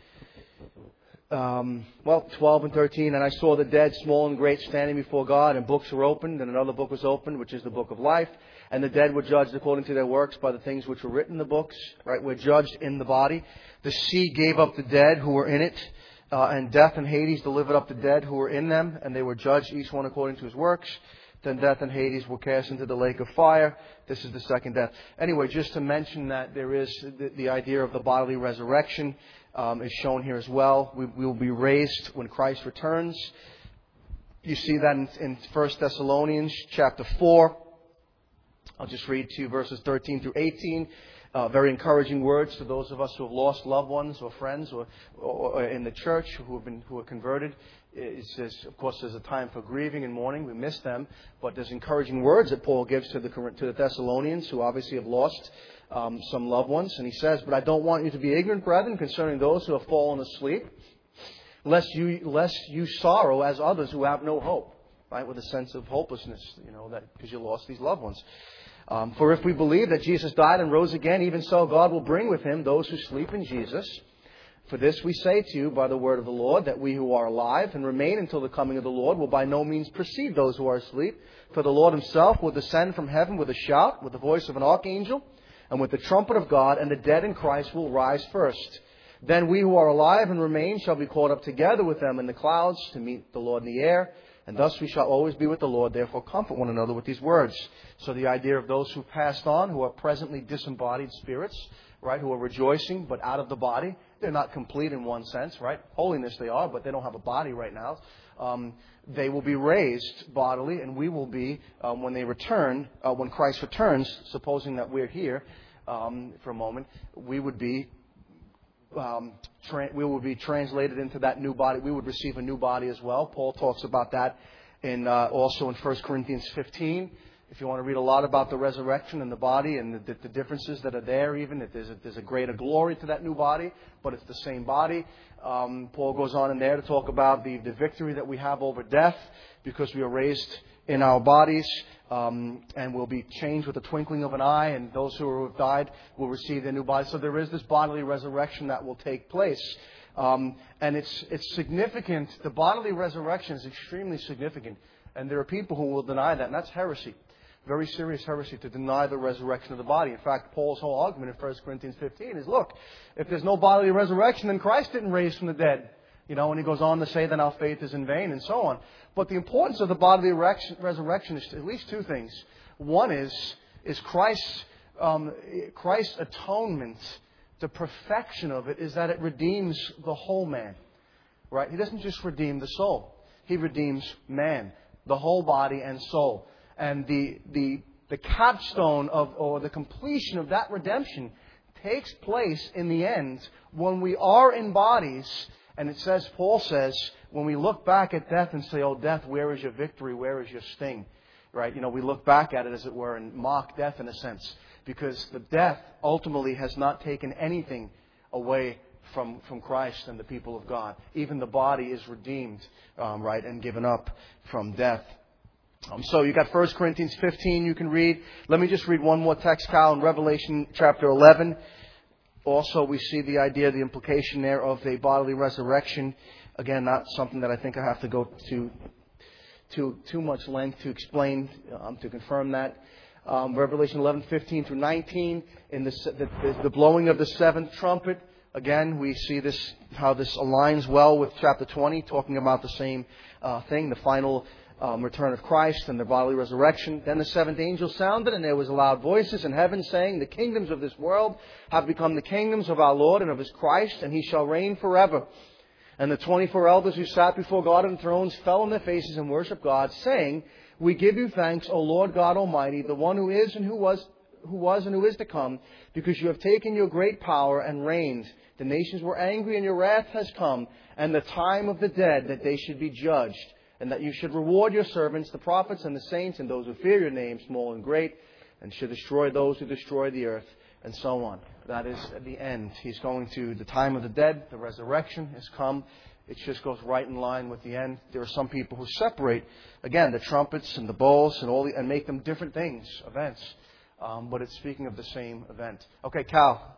12 and 13. And I saw the dead, small and great, standing before God, and books were opened, and another book was opened, which is the book of life. And the dead were judged according to their works by the things which were written in the books. Right? We're judged in the body. The sea gave up the dead who were in it, and death and Hades delivered up the dead who were in them, and they were judged each one according to his works. Then death and Hades were cast into the lake of fire. This is the second death. Anyway, just to mention that there is the idea of the bodily resurrection is shown here as well. We will be raised when Christ returns. You see that in 1 Thessalonians chapter 4. I'll just read to you verses 13 through 18. Very encouraging words to those of us who have lost loved ones or friends or in the church who are converted. It says, of course, there's a time for grieving and mourning. We miss them. But there's encouraging words that Paul gives to the Thessalonians who obviously have lost some loved ones. And he says, but I don't want you to be ignorant, brethren, concerning those who have fallen asleep, lest you sorrow as others who have no hope, right? With a sense of hopelessness, that because you lost these loved ones. For if we believe that Jesus died and rose again, even so God will bring with Him those who sleep in Jesus. For this we say to you by the word of the Lord, that we who are alive and remain until the coming of the Lord will by no means precede those who are asleep. For the Lord Himself will descend from heaven with a shout, with the voice of an archangel, and with the trumpet of God, and the dead in Christ will rise first. Then we who are alive and remain shall be caught up together with them in the clouds to meet the Lord in the air. And thus we shall always be with the Lord. Therefore comfort one another with these words. So the idea of those who passed on, who are presently disembodied spirits, right, who are rejoicing but out of the body. They're not complete in one sense, right? Holiness they are, but they don't have a body right now. They will be raised bodily, and we will be, when they return, when Christ returns, supposing that we're here for a moment, we would be translated into that new body. We would receive a new body as well. Paul talks about that also in 1 Corinthians 15. If you want to read a lot about the resurrection and the body and the differences that are there, even that there's a greater glory to that new body, but it's the same body. Paul goes on in there to talk about the victory that we have over death because we are raised in our bodies and will be changed with the twinkling of an eye, and those who have died will receive their new bodies. So there is this bodily resurrection that will take place. And it's significant. The bodily resurrection is extremely significant. And there are people who will deny that, and that's heresy. Very serious heresy to deny the resurrection of the body. In fact, Paul's whole argument in 1 Corinthians 15 is, look, if there's no bodily resurrection, then Christ didn't raise from the dead. And he goes on to say that our faith is in vain and so on. But the importance of the bodily resurrection is at least two things. One is Christ's atonement, the perfection of it is that it redeems the whole man. Right? He doesn't just redeem the soul. He redeems man, the whole body and soul. And the capstone or the completion of that redemption takes place in the end when we are in bodies. And it says, Paul says, when we look back at death and say, oh, death, where is your victory? Where is your sting? Right? We look back at it, as it were, and mock death in a sense. Because the death ultimately has not taken anything away from Christ and the people of God. Even the body is redeemed, right, and given up from death. So you got 1 Corinthians 15 you can read. Let me just read one more text, Cal, in Revelation chapter 11. Also, we see the idea, the implication there of a bodily resurrection. Again, not something that I think I have to go to too much length to explain, to confirm that. Revelation 11:15 through 19, in the blowing of the seventh trumpet. Again, we see how this aligns well with chapter 20, talking about the same thing, the final return of Christ and the bodily resurrection. Then the seventh angel sounded, and there was loud voices in heaven saying, the kingdoms of this world have become the kingdoms of our Lord and of His Christ, and He shall reign forever. And the 24 elders who sat before God on thrones fell on their faces and worshipped God, saying, we give you thanks, O Lord God Almighty, the one who is and who was and who is to come, because you have taken your great power and reigned. The nations were angry, and your wrath has come, and the time of the dead, that they should be judged, and that you should reward your servants, the prophets and the saints, and those who fear your name, small and great, and should destroy those who destroy the earth, and so on. That is at the end. He's going to the time of the dead. The resurrection has come. It just goes right in line with the end. There are some people who separate, again, the trumpets and the bowls and make them different things, events. But it's speaking of the same event. Okay, Cal.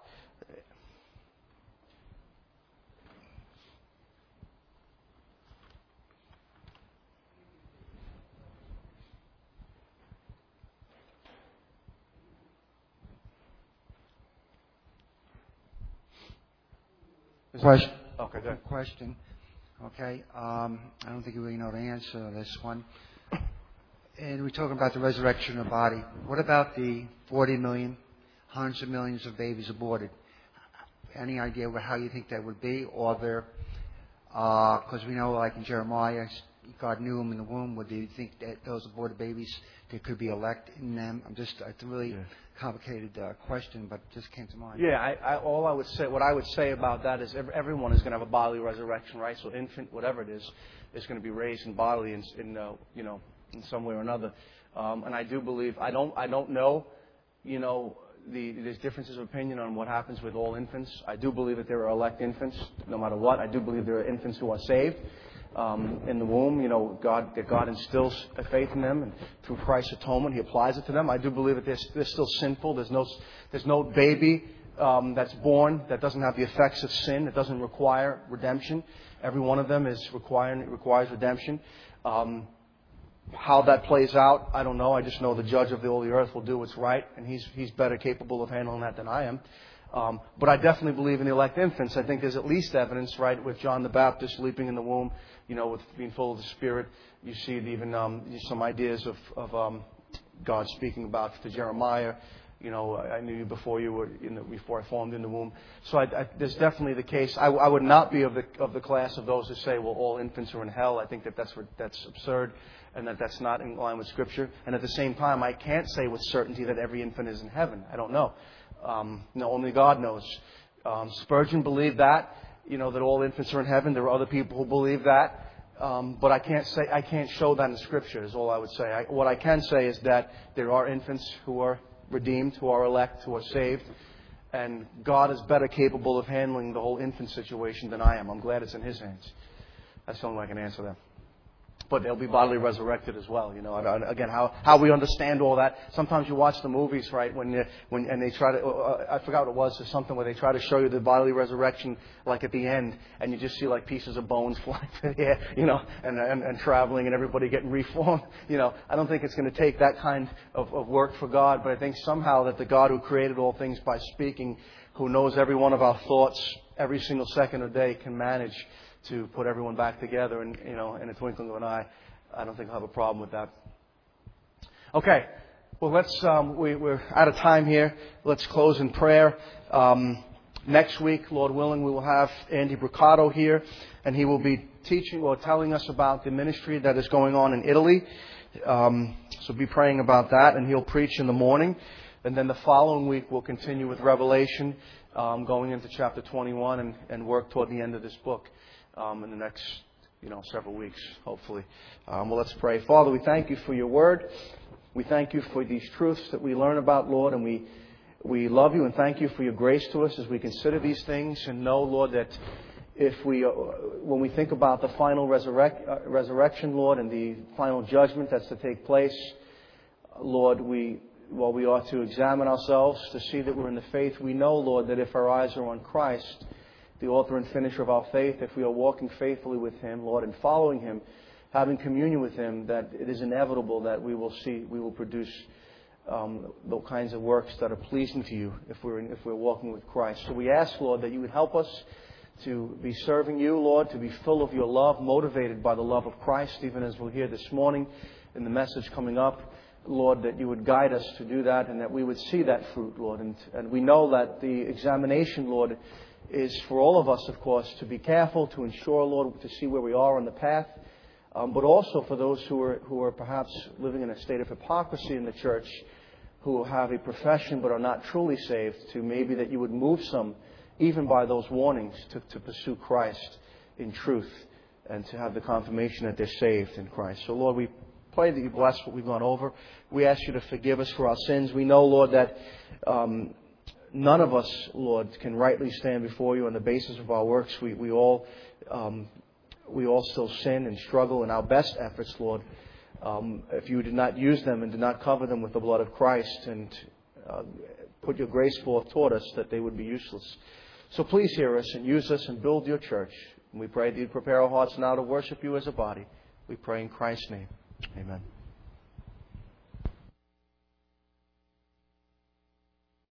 Question. Okay, good. Question. Okay. I don't think you really know the answer to this one. And we're talking about the resurrection of the body. What about the 40 million, hundreds of millions of babies aborted? Any idea how you think that would be? Or there, because we know, like in Jeremiah, God knew them in the womb. Would you think that those aborted babies, there could be elect in them? It's a really complicated question, but it just came to mind. Yeah, what I would say about that is everyone is going to have a bodily resurrection, right? So infant, whatever it is going to be raised in bodily in some way or another. And I do believe, I don't know, there's differences of opinion on what happens with all infants. I do believe that there are elect infants, no matter what. I do believe there are infants who are saved in the womb. God instills a faith in them, and through Christ's atonement, He applies it to them. I do believe that they're still sinful. There's no baby that's born that doesn't have the effects of sin. That doesn't require redemption. Every one of them requires redemption. How that plays out, I don't know. I just know the judge of all the earth will do what's right, and he's better capable of handling that than I am. But I definitely believe in the elect infants. I think there's at least evidence, right, with John the Baptist leaping in the womb, with being full of the Spirit. You see even some ideas of God speaking about to Jeremiah. I knew you before before I formed in the womb. So there's definitely the case. I would not be of the class of those who say, well, all infants are in hell. I think that's absurd, and that's not in line with Scripture. And at the same time, I can't say with certainty that every infant is in heaven. I don't know. Only God knows. Spurgeon believed that all infants are in heaven. There are other people who believe that. But I can't show that in Scripture, is all I would say. What I can say is that there are infants who are redeemed, who are elect, who are saved. And God is better capable of handling the whole infant situation than I am. I'm glad it's in His hands. That's the only way I can answer that. but they'll be bodily resurrected as well. And again, how we understand all that. Sometimes you watch the movies, right? When they try to, I forgot what it was, or something where they try to show you the bodily resurrection, like at the end, and you just see like pieces of bones flying through the air, and traveling, and everybody getting reformed. I don't think it's going to take that kind of work for God, but I think somehow that the God who created all things by speaking, who knows every one of our thoughts every single second of the day, can manage to put everyone back together, and in a twinkling of an eye. I don't think I'll have a problem with that. Okay, well let's we're out of time here. Let's close in prayer. Next week, Lord willing, we will have Andy Bricado here, and he will be teaching or telling us about the ministry that is going on in Italy. So be praying about that, and he'll preach in the morning. And then the following week, we'll continue with Revelation, going into chapter 21 and work toward the end of this book in the next several weeks, hopefully. Well, let's pray. Father, we thank you for your word. We thank you for these truths that we learn about, Lord, and we love you and thank you for your grace to us as we consider these things and know, Lord, that when we think about the final resurrection, Lord, and the final judgment that's to take place, Lord, we ought to examine ourselves to see that we're in the faith. We know, Lord, that if our eyes are on Christ, the author and finisher of our faith, if we are walking faithfully with Him, Lord, and following Him, having communion with Him, that it is inevitable that we will produce the kinds of works that are pleasing to you if we're walking with Christ. So we ask, Lord, that you would help us to be serving you, Lord, to be full of your love, motivated by the love of Christ, even as we'll hear this morning in the message coming up. Lord, that you would guide us to do that and that we would see that fruit, Lord. And we know that the examination, Lord, is for all of us, of course, to be careful, to ensure, Lord, to see where we are on the path, but also for those who are perhaps living in a state of hypocrisy in the church, who have a profession but are not truly saved, to maybe that you would move some, even by those warnings, to pursue Christ in truth and to have the confirmation that they're saved in Christ. So, Lord, we pray that you bless what we've gone over. We ask you to forgive us for our sins. We know, Lord, that none of us, Lord, can rightly stand before you on the basis of our works. We all still sin and struggle in our best efforts, Lord. If you did not use them and did not cover them with the blood of Christ and put your grace forth toward us, that they would be useless. So please hear us and use us and build your church. And we pray that you prepare our hearts now to worship you as a body. We pray in Christ's name. Amen.